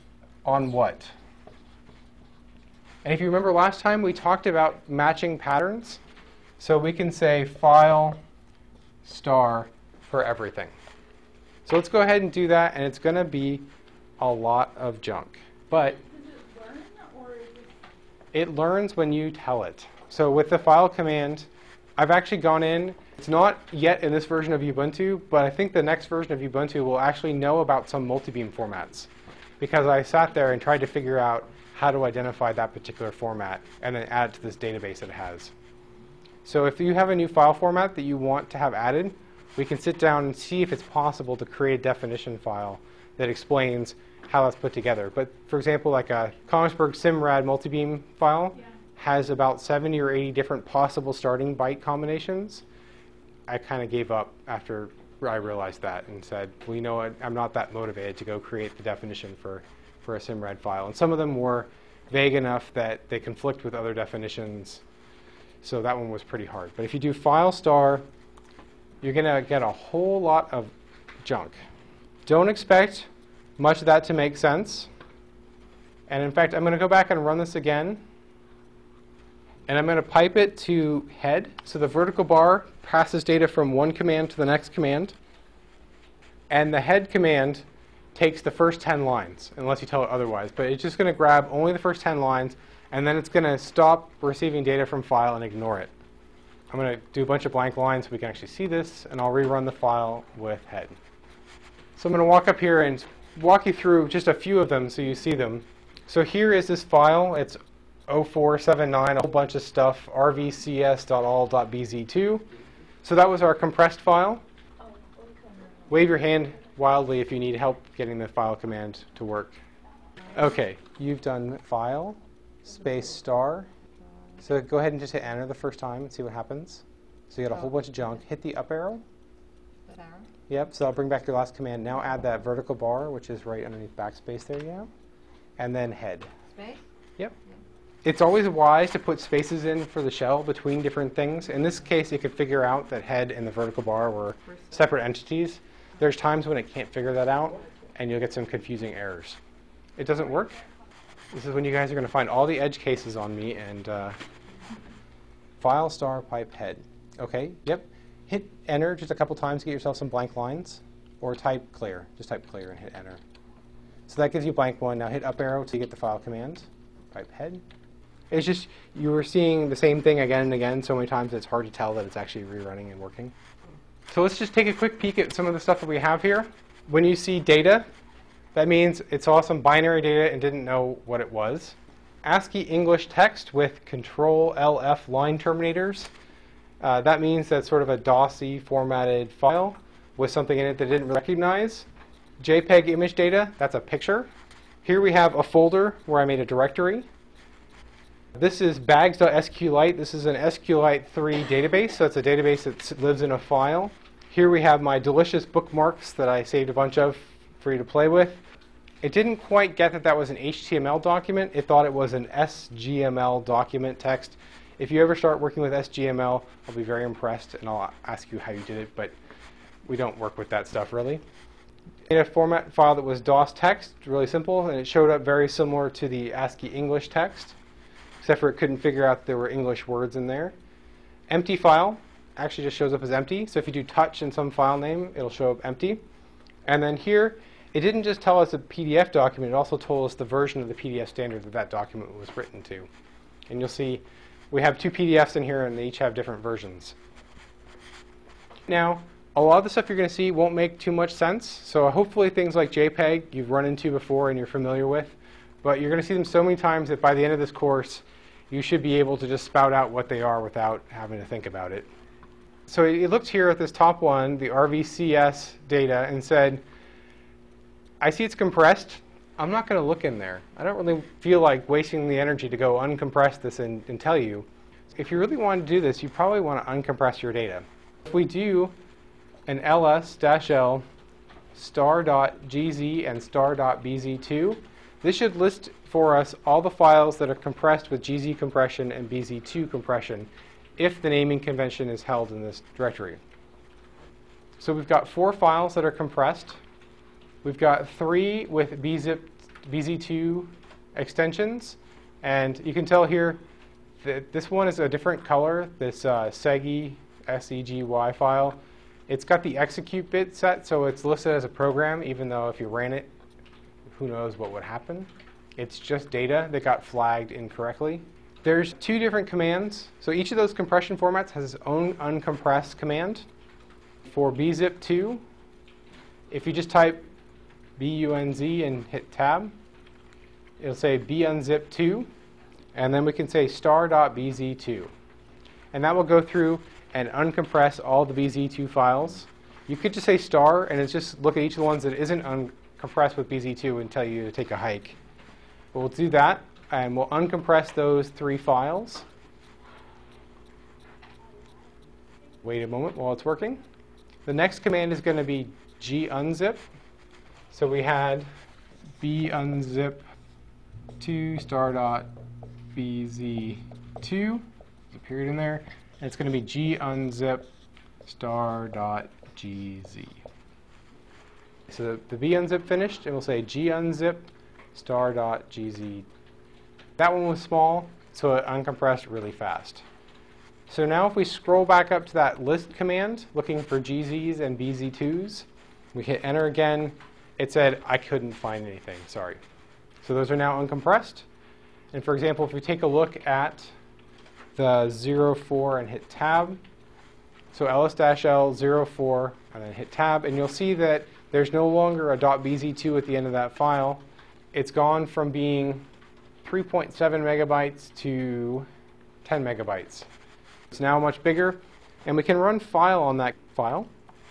on what? And if you remember last time, we talked about matching patterns. So we can say file star for everything. So let's go ahead and do that, and it's going to be a lot of junk. But Does it learn, or is it learns when you tell it. So with the file command, I've actually gone in. It's not yet in this version of Ubuntu, but I think the next version of Ubuntu will actually know about some multibeam formats, because I sat there and tried to figure out how to identify that particular format and then add it to this database that it has. So if you have a new file format that you want to have added, we can sit down and see if it's possible to create a definition file that explains how that's put together. But for example, like a Kongsberg Simrad multibeam file has about 70 or 80 different possible starting byte combinations. I kind of gave up after I realized that and said, well, you know what, I'm not that motivated to go create the definition for a Simrad file. And some of them were vague enough that they conflict with other definitions. So that one was pretty hard. But if you do file star, you're going to get a whole lot of junk. Don't expect much of that to make sense. And in fact, I'm going to go back and run this again. And I'm going to pipe it to head. So the vertical bar passes data from one command to the next command. And the head command takes the first 10 lines, unless you tell it otherwise. But it's just going to grab only the first 10 lines, and then it's going to stop receiving data from file and ignore it. I'm going to do a bunch of blank lines so we can actually see this, and I'll rerun the file with head. So I'm going to walk up here and walk you through just a few of them so you see them. So here is this file. It's 0479, a whole bunch of stuff, rvcs.all.bz2. So that was our compressed file. Wave your hand wildly if you need help getting the file command to work. OK, you've done file space star. So go ahead and just hit enter the first time and see what happens. So you got a whole bunch of junk. Hit the up arrow. That arrow? Yep, so that'll bring back your last command. Now add that vertical bar, which is right underneath backspace there, yeah. And then head. Space? Yep. It's always wise to put spaces in for the shell between different things. In this case, it could figure out that head and the vertical bar were separate entities. There's times when it can't figure that out, and you'll get some confusing errors. It doesn't work. This is when you guys are going to find all the edge cases on me and file star pipe head. OK, yep. Hit enter just a couple times to get yourself some blank lines, or type clear. Just type clear and hit enter. So that gives you blank one. Now hit up arrow to get the file command. Pipe head. It's just you were seeing the same thing again and again so many times it's hard to tell that it's actually rerunning and working. So let's just take a quick peek at some of the stuff that we have here. When you see data, that means it saw some binary data and didn't know what it was. ASCII English text with Control-LF line terminators. That means that's sort of a DOSy formatted file with something in it that didn't recognize. JPEG image data, that's a picture. Here we have a folder where I made a directory. This is bags.sqlite. This is an SQLite 3 database, so it's a database that lives in a file. Here we have my delicious bookmarks that I saved a bunch of for you to play with. It didn't quite get that that was an HTML document. It thought it was an SGML document text. If you ever start working with SGML, I'll be very impressed, and I'll ask you how you did it, but we don't work with that stuff, really. In a format file that was DOS text, really simple, and it showed up very similar to the ASCII English text, except for it couldn't figure out there were English words in there. Empty file actually just shows up as empty, so if you do touch in some file name, it'll show up empty. And then here, it didn't just tell us a PDF document, it also told us the version of the PDF standard that that document was written to. And you'll see we have two PDFs in here, and they each have different versions. Now, a lot of the stuff you're going to see won't make too much sense. So hopefully things like JPEG you've run into before and you're familiar with. But you're going to see them so many times that by the end of this course, you should be able to just spout out what they are without having to think about it. So it looked here at this top one, the RVCS data, and said, I see it's compressed. I'm not going to look in there. I don't really feel like wasting the energy to go uncompress this and tell you. If you really want to do this, you probably want to uncompress your data. If we do an ls-l star.gz and star.bz2, this should list for us all the files that are compressed with GZ compression and BZ2 compression if the naming convention is held in this directory. So we've got 4 files that are compressed. We've got 3 with bzip BZ2 extensions. And you can tell here that this one is a different color, this SEGI, S-E-G-Y file. It's got the execute bit set, so it's listed as a program, even though if you ran it, who knows what would happen. It's just data that got flagged incorrectly. There's two different commands. So each of those compression formats has its own uncompress command. For bzip2, if you just type bunz and hit tab, it'll say bunzip2, and then we can say star.bz2. And that will go through and uncompress all the bz2 files. You could just say star, and it's just look at each of the ones that isn't uncompressed with bz2 and tell you to take a hike. But we'll do that, and we'll uncompress those 3 files. Wait a moment while it's working. The next command is going to be gunzip. So we had bunzip2 star.bz2. There's a period in there. And it's going to be gunzip star.gz. So the bunzip finished, and we'll say gunzip star.gz. That one was small, so it uncompressed really fast. So now if we scroll back up to that list command, looking for GZs and BZ2s, we hit enter again. It said, I couldn't find anything, sorry. So those are now uncompressed. And for example, if we take a look at the 04 and hit tab, so ls-l 04 and then hit tab, and you'll see that there's no longer a .bz2 at the end of that file. It's gone from being 3.7 megabytes to 10 megabytes. It's now much bigger, and we can run file on that file.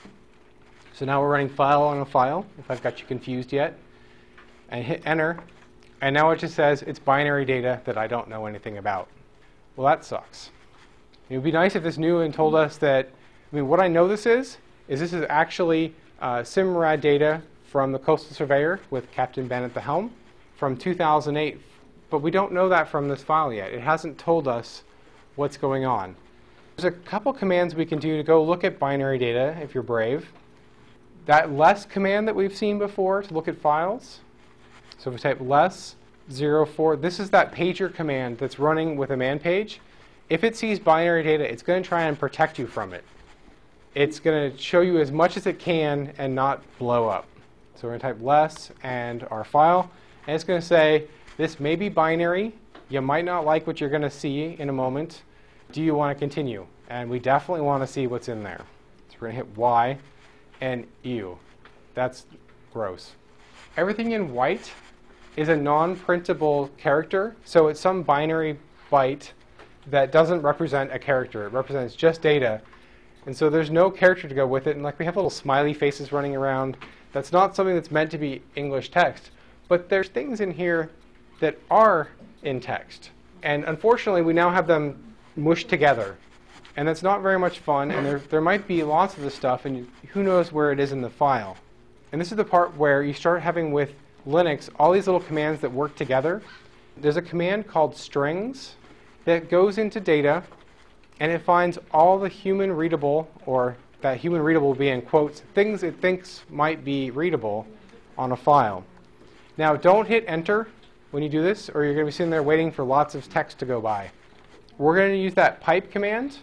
So now we're running file on a file, if I've got you confused yet, and hit enter. And now it just says it's binary data that I don't know anything about. Well, that sucks. It would be nice if this knew and told us that, what I know this is this is actually SIMRAD data from the Coastal Surveyor with Captain Ben at the helm from 2008. But we don't know that from this file yet. It hasn't told us what's going on. There's a couple commands we can do to go look at binary data if you're brave. That less command that we've seen before to look at files. So if we type less 04, this is that pager command that's running with a man page. If it sees binary data, it's going to try and protect you from it. It's going to show you as much as it can and not blow up. So we're going to type less and our file. And it's going to say, this may be binary. You might not like what you're going to see in a moment. Do you want to continue? And we definitely want to see what's in there. So we're going to hit Y and ew. That's gross. Everything in white is a non-printable character. So it's some binary byte that doesn't represent a character. It represents just data. And so there's no character to go with it. And like we have little smiley faces running around. That's not something that's meant to be English text. But there's things in here that are in text. And unfortunately, we now have them mushed together. And that's not very much fun. And there might be lots of this stuff, and who knows where it is in the file. And this is the part where you start having with Linux all these little commands that work together. There's a command called strings that goes into data, and it finds all the human readable, or that human readable will be in quotes, things it thinks might be readable on a file. Now, don't hit enter when you do this, or you're going to be sitting there waiting for lots of text to go by. We're going to use that pipe command.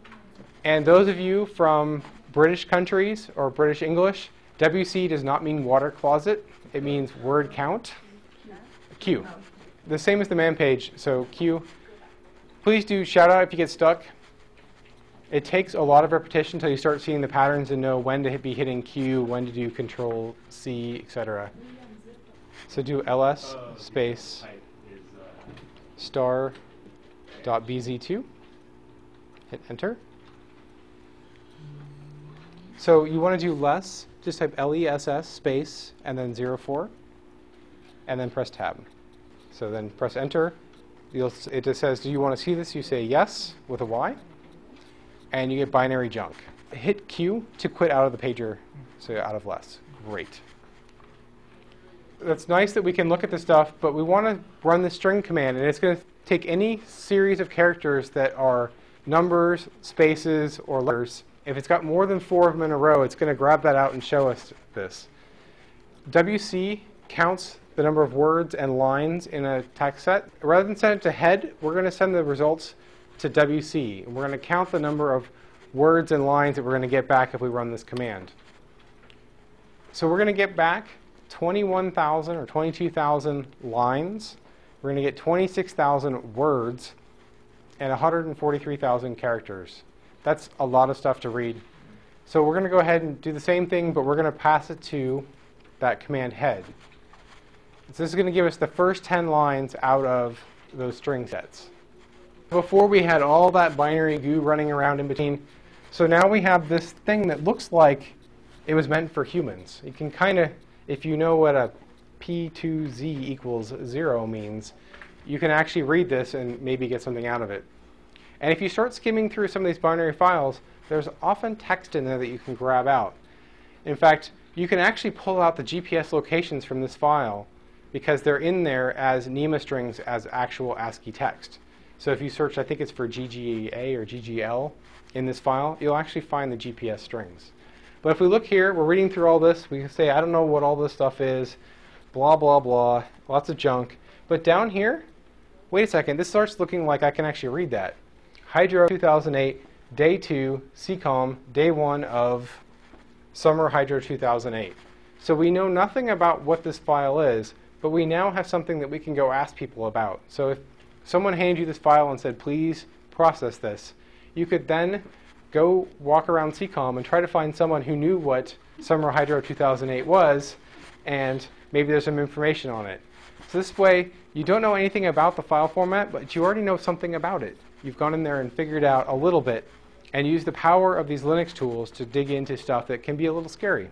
And those of you from British countries or British English, WC does not mean water closet. It means word count. Q. The same as the man page, so Q. Please do shout out if you get stuck. It takes a lot of repetition until you start seeing the patterns and know when to be hitting Q, when to do Control C, etc. So do ls space star.bz2. Hit enter. So you want to do less, just type LESS space and then 04, and then press tab. So then press enter. It just says, do you want to see this? You say yes with a Y, and you get binary junk. Hit Q to quit out of the pager, so out of less. Great. That's nice that we can look at this stuff, but we want to run the string command, and it's going to take any series of characters that are numbers, spaces, or letters. If it's got more than 4 of them in a row, it's going to grab that out and show us this. WC counts the number of words and lines in a text set. Rather than send it to head, we're going to send the results to WC. And we're going to count the number of words and lines that we're going to get back if we run this command. So we're going to get back 21,000 or 22,000 lines. We're going to get 26,000 words and 143,000 characters. That's a lot of stuff to read. So we're going to go ahead and do the same thing, but we're going to pass it to that command head. So this is going to give us the first 10 lines out of those string sets. Before we had all that binary goo running around in between. So now we have this thing that looks like it was meant for humans. You can kind of, if you know what a P2Z equals 0 means, you can actually read this and maybe get something out of it. And if you start skimming through some of these binary files, there's often text in there that you can grab out. In fact, you can actually pull out the GPS locations from this file because they're in there as NEMA strings as actual ASCII text. So if you search, I think it's for GGA or GGL in this file, you'll actually find the GPS strings. But if we look here, we're reading through all this. We can say, I don't know what all this stuff is, blah, blah, blah, lots of junk. But down here, wait a second, this starts looking like I can actually read that. Hydro 2008, day 2, CCOM, day 1 of Summer Hydro 2008. So we know nothing about what this file is, but we now have something that we can go ask people about. So if someone handed you this file and said, please process this, you could then go walk around CCOM and try to find someone who knew what Summer Hydro 2008 was, and maybe there's some information on it. So this way, you don't know anything about the file format, but you already know something about it. You've gone in there and figured out a little bit and used the power of these Linux tools to dig into stuff that can be a little scary.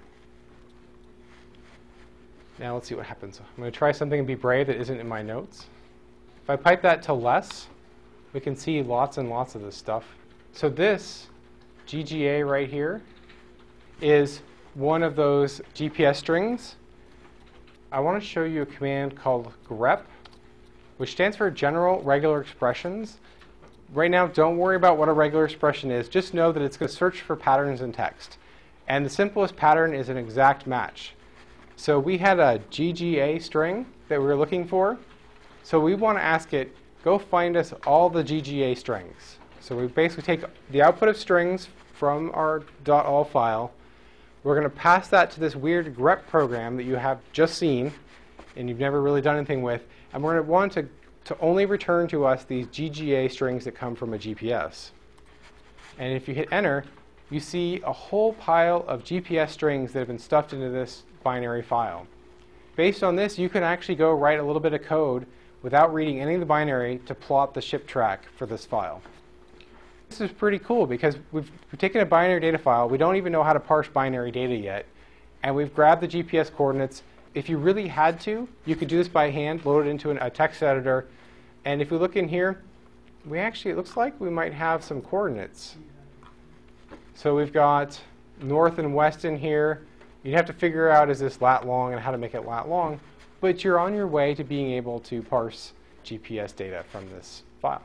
Now let's see what happens. I'm going to try something and be brave that isn't in my notes. If I pipe that to less, we can see lots and lots of this stuff. So this GGA right here is one of those GPS strings. I want to show you a command called grep, which stands for General Regular Expressions. Right now, don't worry about what a regular expression is. Just know that it's going to search for patterns in text. And the simplest pattern is an exact match. So we had a GGA string that we were looking for. So we want to ask it, go find us all the GGA strings. So we basically take the output of strings from our .all file. We're going to pass that to this weird grep program that you have just seen and you've never really done anything with. And we're going to want to only return to us these GGA strings that come from a GPS. And if you hit enter, you see a whole pile of GPS strings that have been stuffed into this binary file. Based on this, you can actually go write a little bit of code without reading any of the binary to plot the ship track for this file. This is pretty cool because we've taken a binary data file. We don't even know how to parse binary data yet. And we've grabbed the GPS coordinates. If you really had to, you could do this by hand, load it into a text editor. And if we look in here, it looks like we might have some coordinates. So we've got north and west in here. You'd have to figure out, is this lat long and how to make it lat long. But you're on your way to being able to parse GPS data from this file.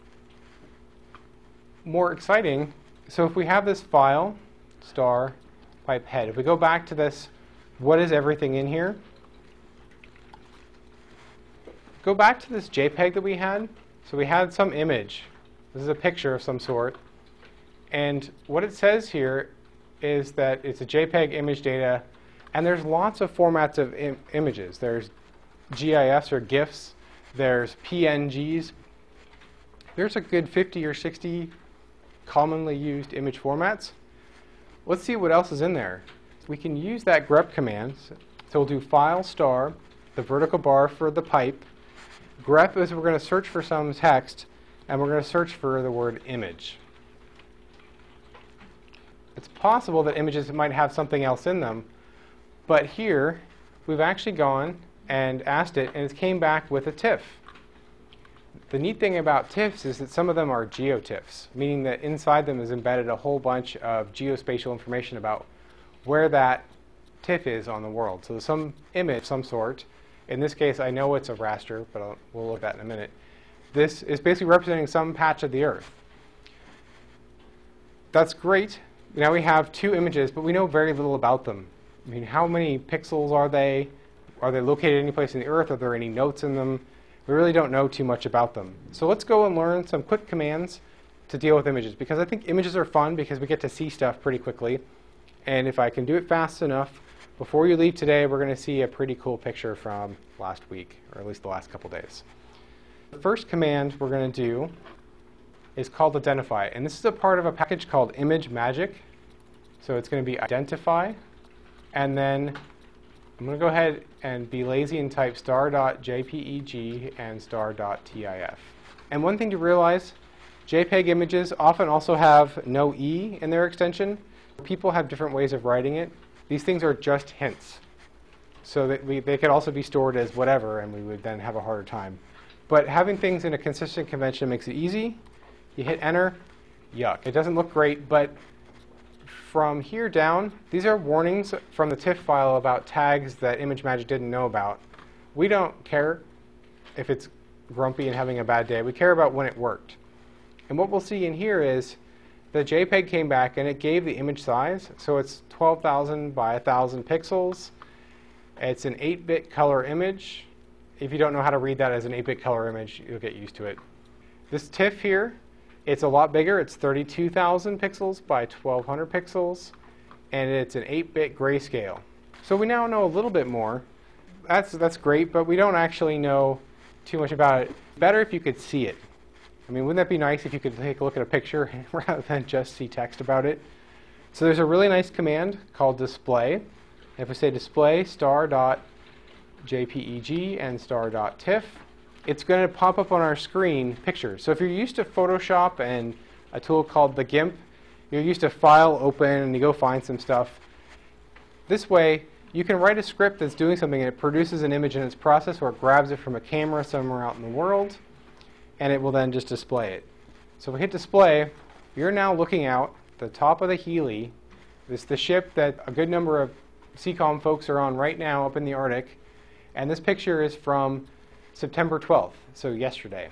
More exciting, so if we have this file, star pipe head, if we go back to this, what is everything in here? Go back to this JPEG that we had. So we had some image. This is a picture of some sort. And what it says here is that it's a JPEG image data. And there's lots of formats of images. There's GIFs or GIFs. There's PNGs. There's a good 50 or 60 commonly used image formats. Let's see what else is in there. We can use that grep command. So we'll do file star, the vertical bar for the pipe. Grep is we're going to search for some text, and we're going to search for the word image. It's possible that images might have something else in them, but here we've actually gone and asked it, and it came back with a TIFF. The neat thing about TIFFs is that some of them are geotiffs, meaning that inside them is embedded a whole bunch of geospatial information about where that TIFF is on the world. So some image of some sort. In this case, I know it's a raster, but we'll look at that in a minute. This is basically representing some patch of the Earth. That's great. Now we have two images, but we know very little about them. I mean, how many pixels are they? Are they located any place in the earth? Are there any notes in them? We really don't know too much about them. So let's go and learn some quick commands to deal with images, because I think images are fun because we get to see stuff pretty quickly. And if I can do it fast enough, before you leave today, we're going to see a pretty cool picture from last week, or at least the last couple days. The first command we're going to do is called identify. And this is a part of a package called ImageMagick. So it's going to be identify. And then I'm going to go ahead and be lazy and type star.jpeg and star.tif. And one thing to realize, JPEG images often also have no E in their extension. People have different ways of writing it. These things are just hints. So that they could also be stored as whatever, and we would then have a harder time. But having things in a consistent convention makes it easy. You hit enter, yuck. It doesn't look great, but from here down, these are warnings from the TIFF file about tags that ImageMagick didn't know about. We don't care if it's grumpy and having a bad day. We care about when it worked. And what we'll see in here is the JPEG came back and it gave the image size. So it's 12,000 by 1,000 pixels. It's an 8-bit color image. If you don't know how to read that as an 8-bit color image, you'll get used to it. This TIFF here, it's a lot bigger. It's 32,000 pixels by 1,200 pixels. And it's an 8-bit grayscale. So we now know a little bit more. That's great, but we don't actually know too much about it. Better if you could see it. I mean, wouldn't that be nice if you could take a look at a picture rather than just see text about it? So there's a really nice command called display. If we say display star.jpeg and star.tif, it's going to pop up on our screen pictures. So if you're used to Photoshop and a tool called the GIMP, you're used to file, open, and you go find some stuff. This way, you can write a script that's doing something and it produces an image in its process, or it grabs it from a camera somewhere out in the world, and it will then just display it. So if we hit display, you're now looking out the top of the Healy. This is the ship that a good number of CCOM folks are on right now up in the Arctic. And this picture is from September 12th, so yesterday.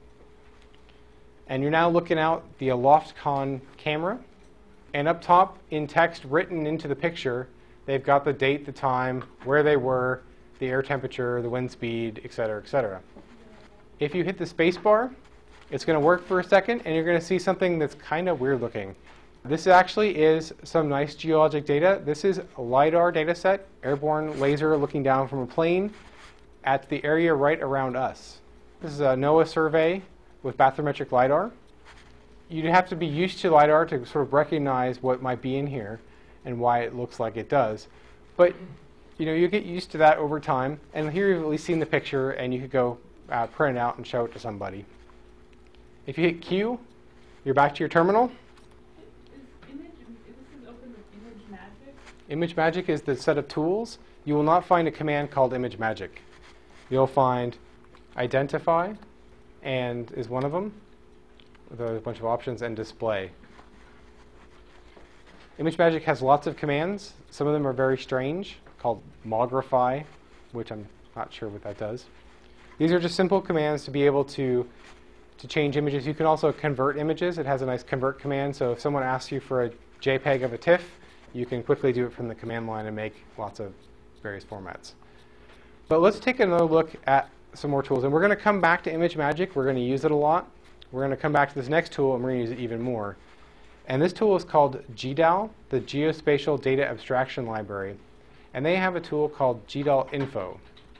And you're now looking out the AloftCon camera. And up top, in text written into the picture, they've got the date, the time, where they were, the air temperature, the wind speed, et cetera, et cetera. If you hit the space bar, it's going to work for a second, and you're going to see something that's kind of weird looking. This actually is some nice geologic data. This is a LiDAR data set, airborne laser looking down from a plane at the area right around us. This is a NOAA survey with bathymetric LiDAR. You'd have to be used to LiDAR to sort of recognize what might be in here and why it looks like it does. But you get used to that over time. And here you've at least seen the picture, and you could go print it out and show it to somebody. If you hit Q, you're back to your terminal. This is open with ImageMagick? ImageMagick is the set of tools. You will not find a command called ImageMagick. You'll find identify, and is one of them. There's a bunch of options, and display. ImageMagick has lots of commands. Some of them are very strange, called mogrify, which I'm not sure what that does. These are just simple commands to be able to change images. You can also convert images. It has a nice convert command. So if someone asks you for a JPEG of a TIFF, you can quickly do it from the command line and make lots of various formats. But let's take another look at some more tools. And we're going to come back to ImageMagick. We're going to use it a lot. We're going to come back to this next tool, and we're going to use it even more. And this tool is called GDAL, the Geospatial Data Abstraction Library. And they have a tool called GDAL Info.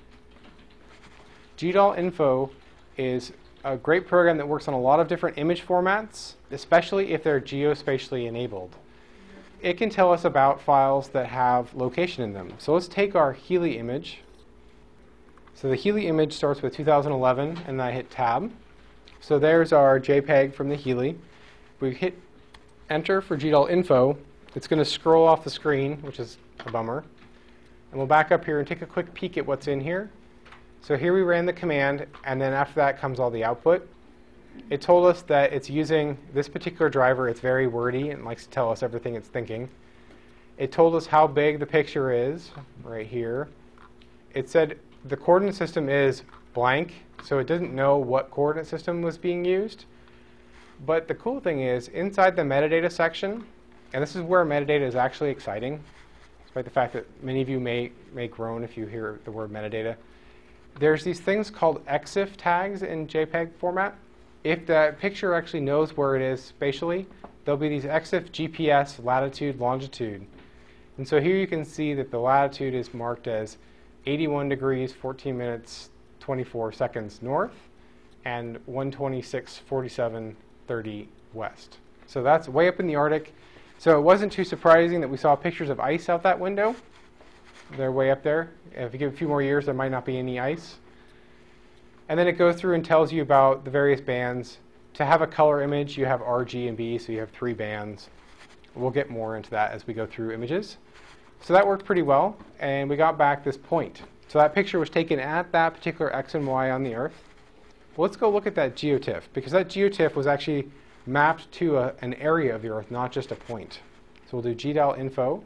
GDAL Info is a great program that works on a lot of different image formats, especially if they're geospatially enabled. It can tell us about files that have location in them. So let's take our Healy image. So the Healy image starts with 2011, and I hit Tab. So there's our JPEG from the Healy. We hit Enter for GDAL Info. It's going to scroll off the screen, which is a bummer. And we'll back up here and take a quick peek at what's in here. So here we ran the command, and then after that comes all the output. It told us that it's using this particular driver. It's very wordy and likes to tell us everything it's thinking. It told us how big the picture is right here. It said the coordinate system is blank, so it didn't know what coordinate system was being used. But the cool thing is, inside the metadata section, and this is where metadata is actually exciting, despite the fact that many of you may groan if you hear the word metadata. There's these things called EXIF tags in JPEG format. If the picture actually knows where it is spatially, there'll be these EXIF GPS latitude, longitude. And so here you can see that the latitude is marked as 81 degrees, 14 minutes, 24 seconds north, and 126, 47, 30 west. So that's way up in the Arctic. So it wasn't too surprising that we saw pictures of ice out that window. They're way up there. If you give a few more years, there might not be any ice. And then it goes through and tells you about the various bands. To have a color image, you have R, G, and B, so you have 3 bands. We'll get more into that as we go through images. So that worked pretty well, and we got back this point. So that picture was taken at that particular X and Y on the Earth. Well, let's go look at that geotiff, because that geotiff was actually mapped to an area of the Earth, not just a point. So we'll do GDAL info.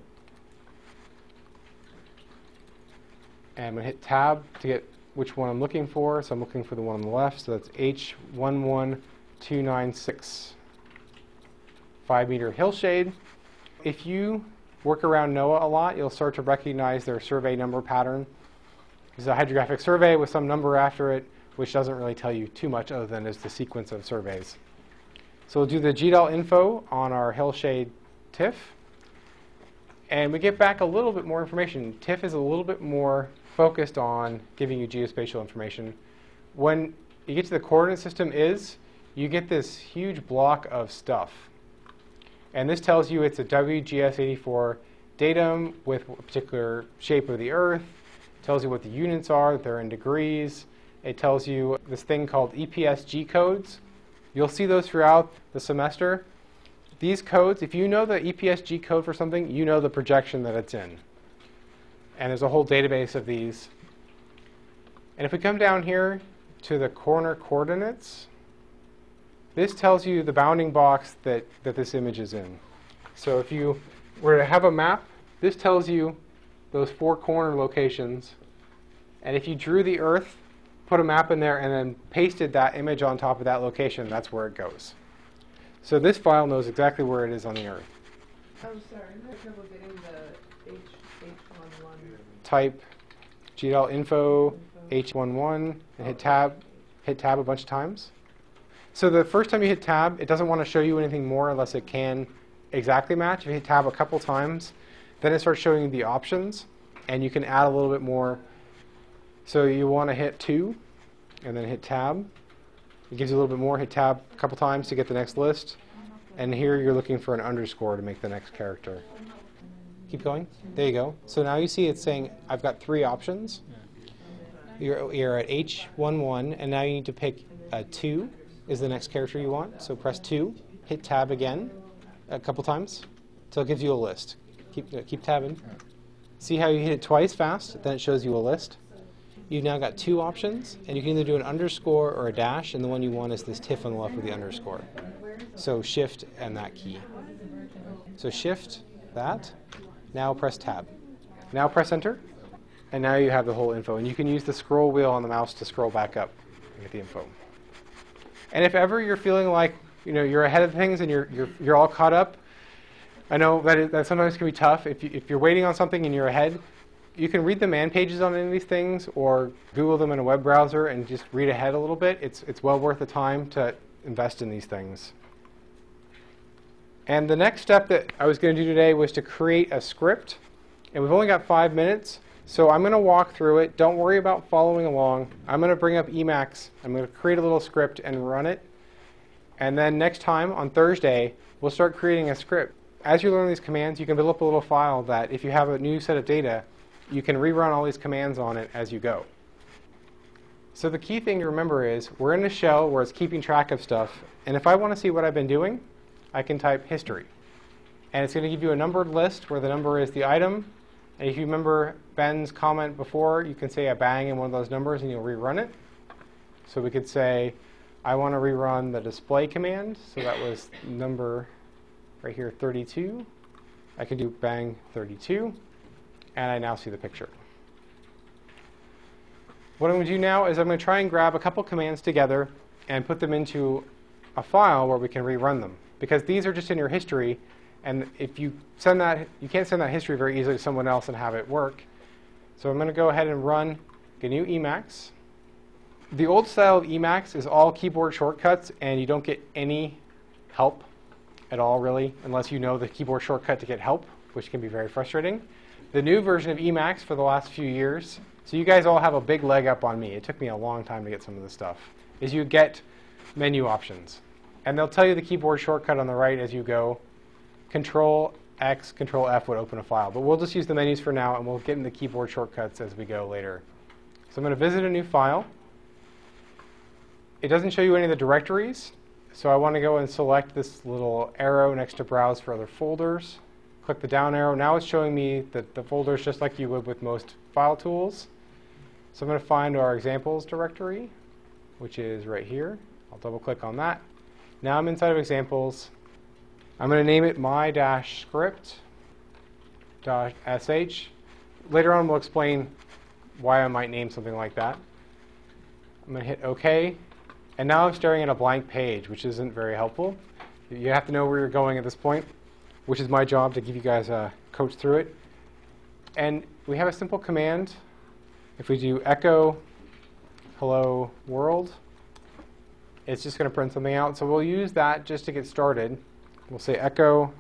And I'm going to hit tab to get which one I'm looking for. So I'm looking for the one on the left. So that's H11296. 5-meter hillshade. If you work around NOAA a lot, you'll start to recognize their survey number pattern. This is a hydrographic survey with some number after it, which doesn't really tell you too much other than it's the sequence of surveys. So we'll do the GDAL info on our hillshade TIFF. And we get back a little bit more information. TIFF is a little bit more focused on giving you geospatial information. When you get to the coordinate system you get this huge block of stuff. And this tells you it's a WGS84 datum with a particular shape of the Earth. It tells you what the units are, that they're in degrees. It tells you this thing called EPSG codes. You'll see those throughout the semester. These codes, if you know the EPSG code for something, you know the projection that it's in. And there's a whole database of these. And if we come down here to the corner coordinates, this tells you the bounding box that this image is in. So if you were to have a map, this tells you those 4 corner locations. And if you drew the Earth, put a map in there, and then pasted that image on top of that location, that's where it goes. So this file knows exactly where it is on the Earth. I'm sorry, I'm having trouble getting the H11. Type GDAL info H11 and hit tab a bunch of times. So the first time you hit tab, it doesn't want to show you anything more unless it can exactly match. If you hit tab a couple times, then it starts showing you the options, and you can add a little bit more. So you want to hit 2 and then hit tab. It gives you a little bit more. Hit tab a couple times to get the next list. And here you're looking for an underscore to make the next character. Keep going. There you go. So now you see it's saying I've got 3 options. You're at H11, and now you need to pick 2 is the next character you want. So press 2. Hit tab again a couple times until it gives you a list. Keep tabbing. See how you hit it twice fast? Then it shows you a list. You've now got 2 options, and you can either do an underscore or a dash, and the one you want is this TIFF on the left with the underscore. So shift and that key. So shift that. Now press tab. Now press enter, and now you have the whole info. And you can use the scroll wheel on the mouse to scroll back up and get the info. And if ever you're feeling like you're ahead of things and you're all caught up, I know that sometimes can be tough. If you're waiting on something and you're ahead, you can read the man pages on any of these things or Google them in a web browser and just read ahead a little bit. It's well worth the time to invest in these things. And the next step that I was going to do today was to create a script. And we've only got 5 minutes, so I'm going to walk through it. Don't worry about following along. I'm going to bring up Emacs. I'm going to create a little script and run it. And then next time, on Thursday, we'll start creating a script. As you learn these commands, you can build up a little file that if you have a new set of data, you can rerun all these commands on it as you go. So the key thing to remember is we're in a shell where it's keeping track of stuff. And if I want to see what I've been doing, I can type history. And it's going to give you a numbered list where the number is the item. And if you remember Ben's comment before, you can say a bang in one of those numbers and you'll rerun it. So we could say, I want to rerun the display command. So that was number right here, 32. I can do bang 32. And I now see the picture. What I'm going to do now is I'm going to try and grab a couple commands together and put them into a file where we can rerun them. Because these are just in your history, And if you send that, you can't send that history very easily to someone else and have it work. So I'm going to go ahead and run GNU Emacs. The old style of Emacs is all keyboard shortcuts, and you don't get any help at all, really, unless you know the keyboard shortcut to get help, which can be very frustrating. The new version of Emacs for the last few years, so you guys all have a big leg up on me. It took me a long time to get some of this stuff, is you get menu options. And they'll tell you the keyboard shortcut on the right as you go. Control X, Control F would open a file. But we'll just use the menus for now, and we'll get into keyboard shortcuts as we go later. So I'm going to visit a new file. It doesn't show you any of the directories, so I want to go and select this little arrow next to Browse for other folders. Click the down arrow. Now it's showing me the folders just like you would with most file tools. So I'm going to find our examples directory, which is right here. I'll double click on that. Now I'm inside of examples. I'm going to name it my-script.sh. Later on we'll explain why I might name something like that. I'm going to hit OK. And now I'm staring at a blank page, which isn't very helpful. You have to know where you're going at this point, which is my job to give you guys a coach through it. And we have a simple command. If we do echo hello world, it's just going to print something out. So we'll use that just to get started. We'll say echo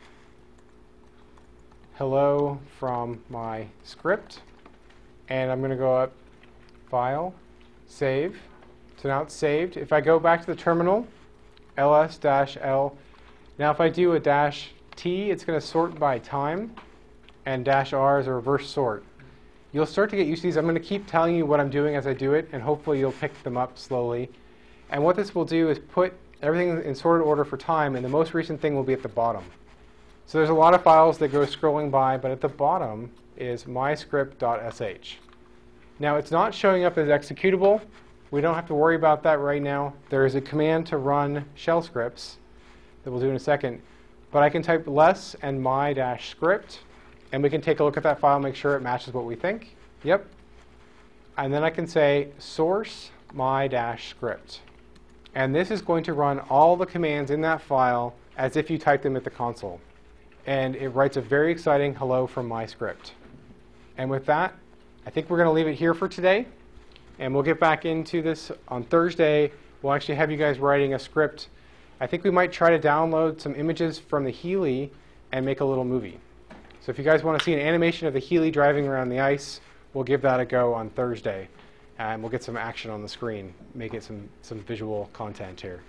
hello from my script. And I'm going to go up, File, Save. So now it's saved. If I go back to the terminal, ls-l. Now if I do a -t, it's going to sort by time. And -r is a reverse sort. You'll start to get used to these. I'm going to keep telling you what I'm doing as I do it, and hopefully you'll pick them up slowly. And what this will do is put everything in sorted order for time, and the most recent thing will be at the bottom. So there's a lot of files that go scrolling by, but at the bottom is myscript.sh. Now it's not showing up as executable. We don't have to worry about that right now. There is a command to run shell scripts that we'll do in a second. But I can type less and my-script, and we can take a look at that file, make sure it matches what we think. Yep. And then I can say source my-script. And this is going to run all the commands in that file as if you typed them at the console. And it writes a very exciting hello from my script. And with that, I think we're going to leave it here for today. And we'll get back into this on Thursday. We'll actually have you guys writing a script. I think we might try to download some images from the Healy and make a little movie. So if you guys want to see an animation of the Healy driving around the ice, we'll give that a go on Thursday. And we'll get some action on the screen, make it some visual content here.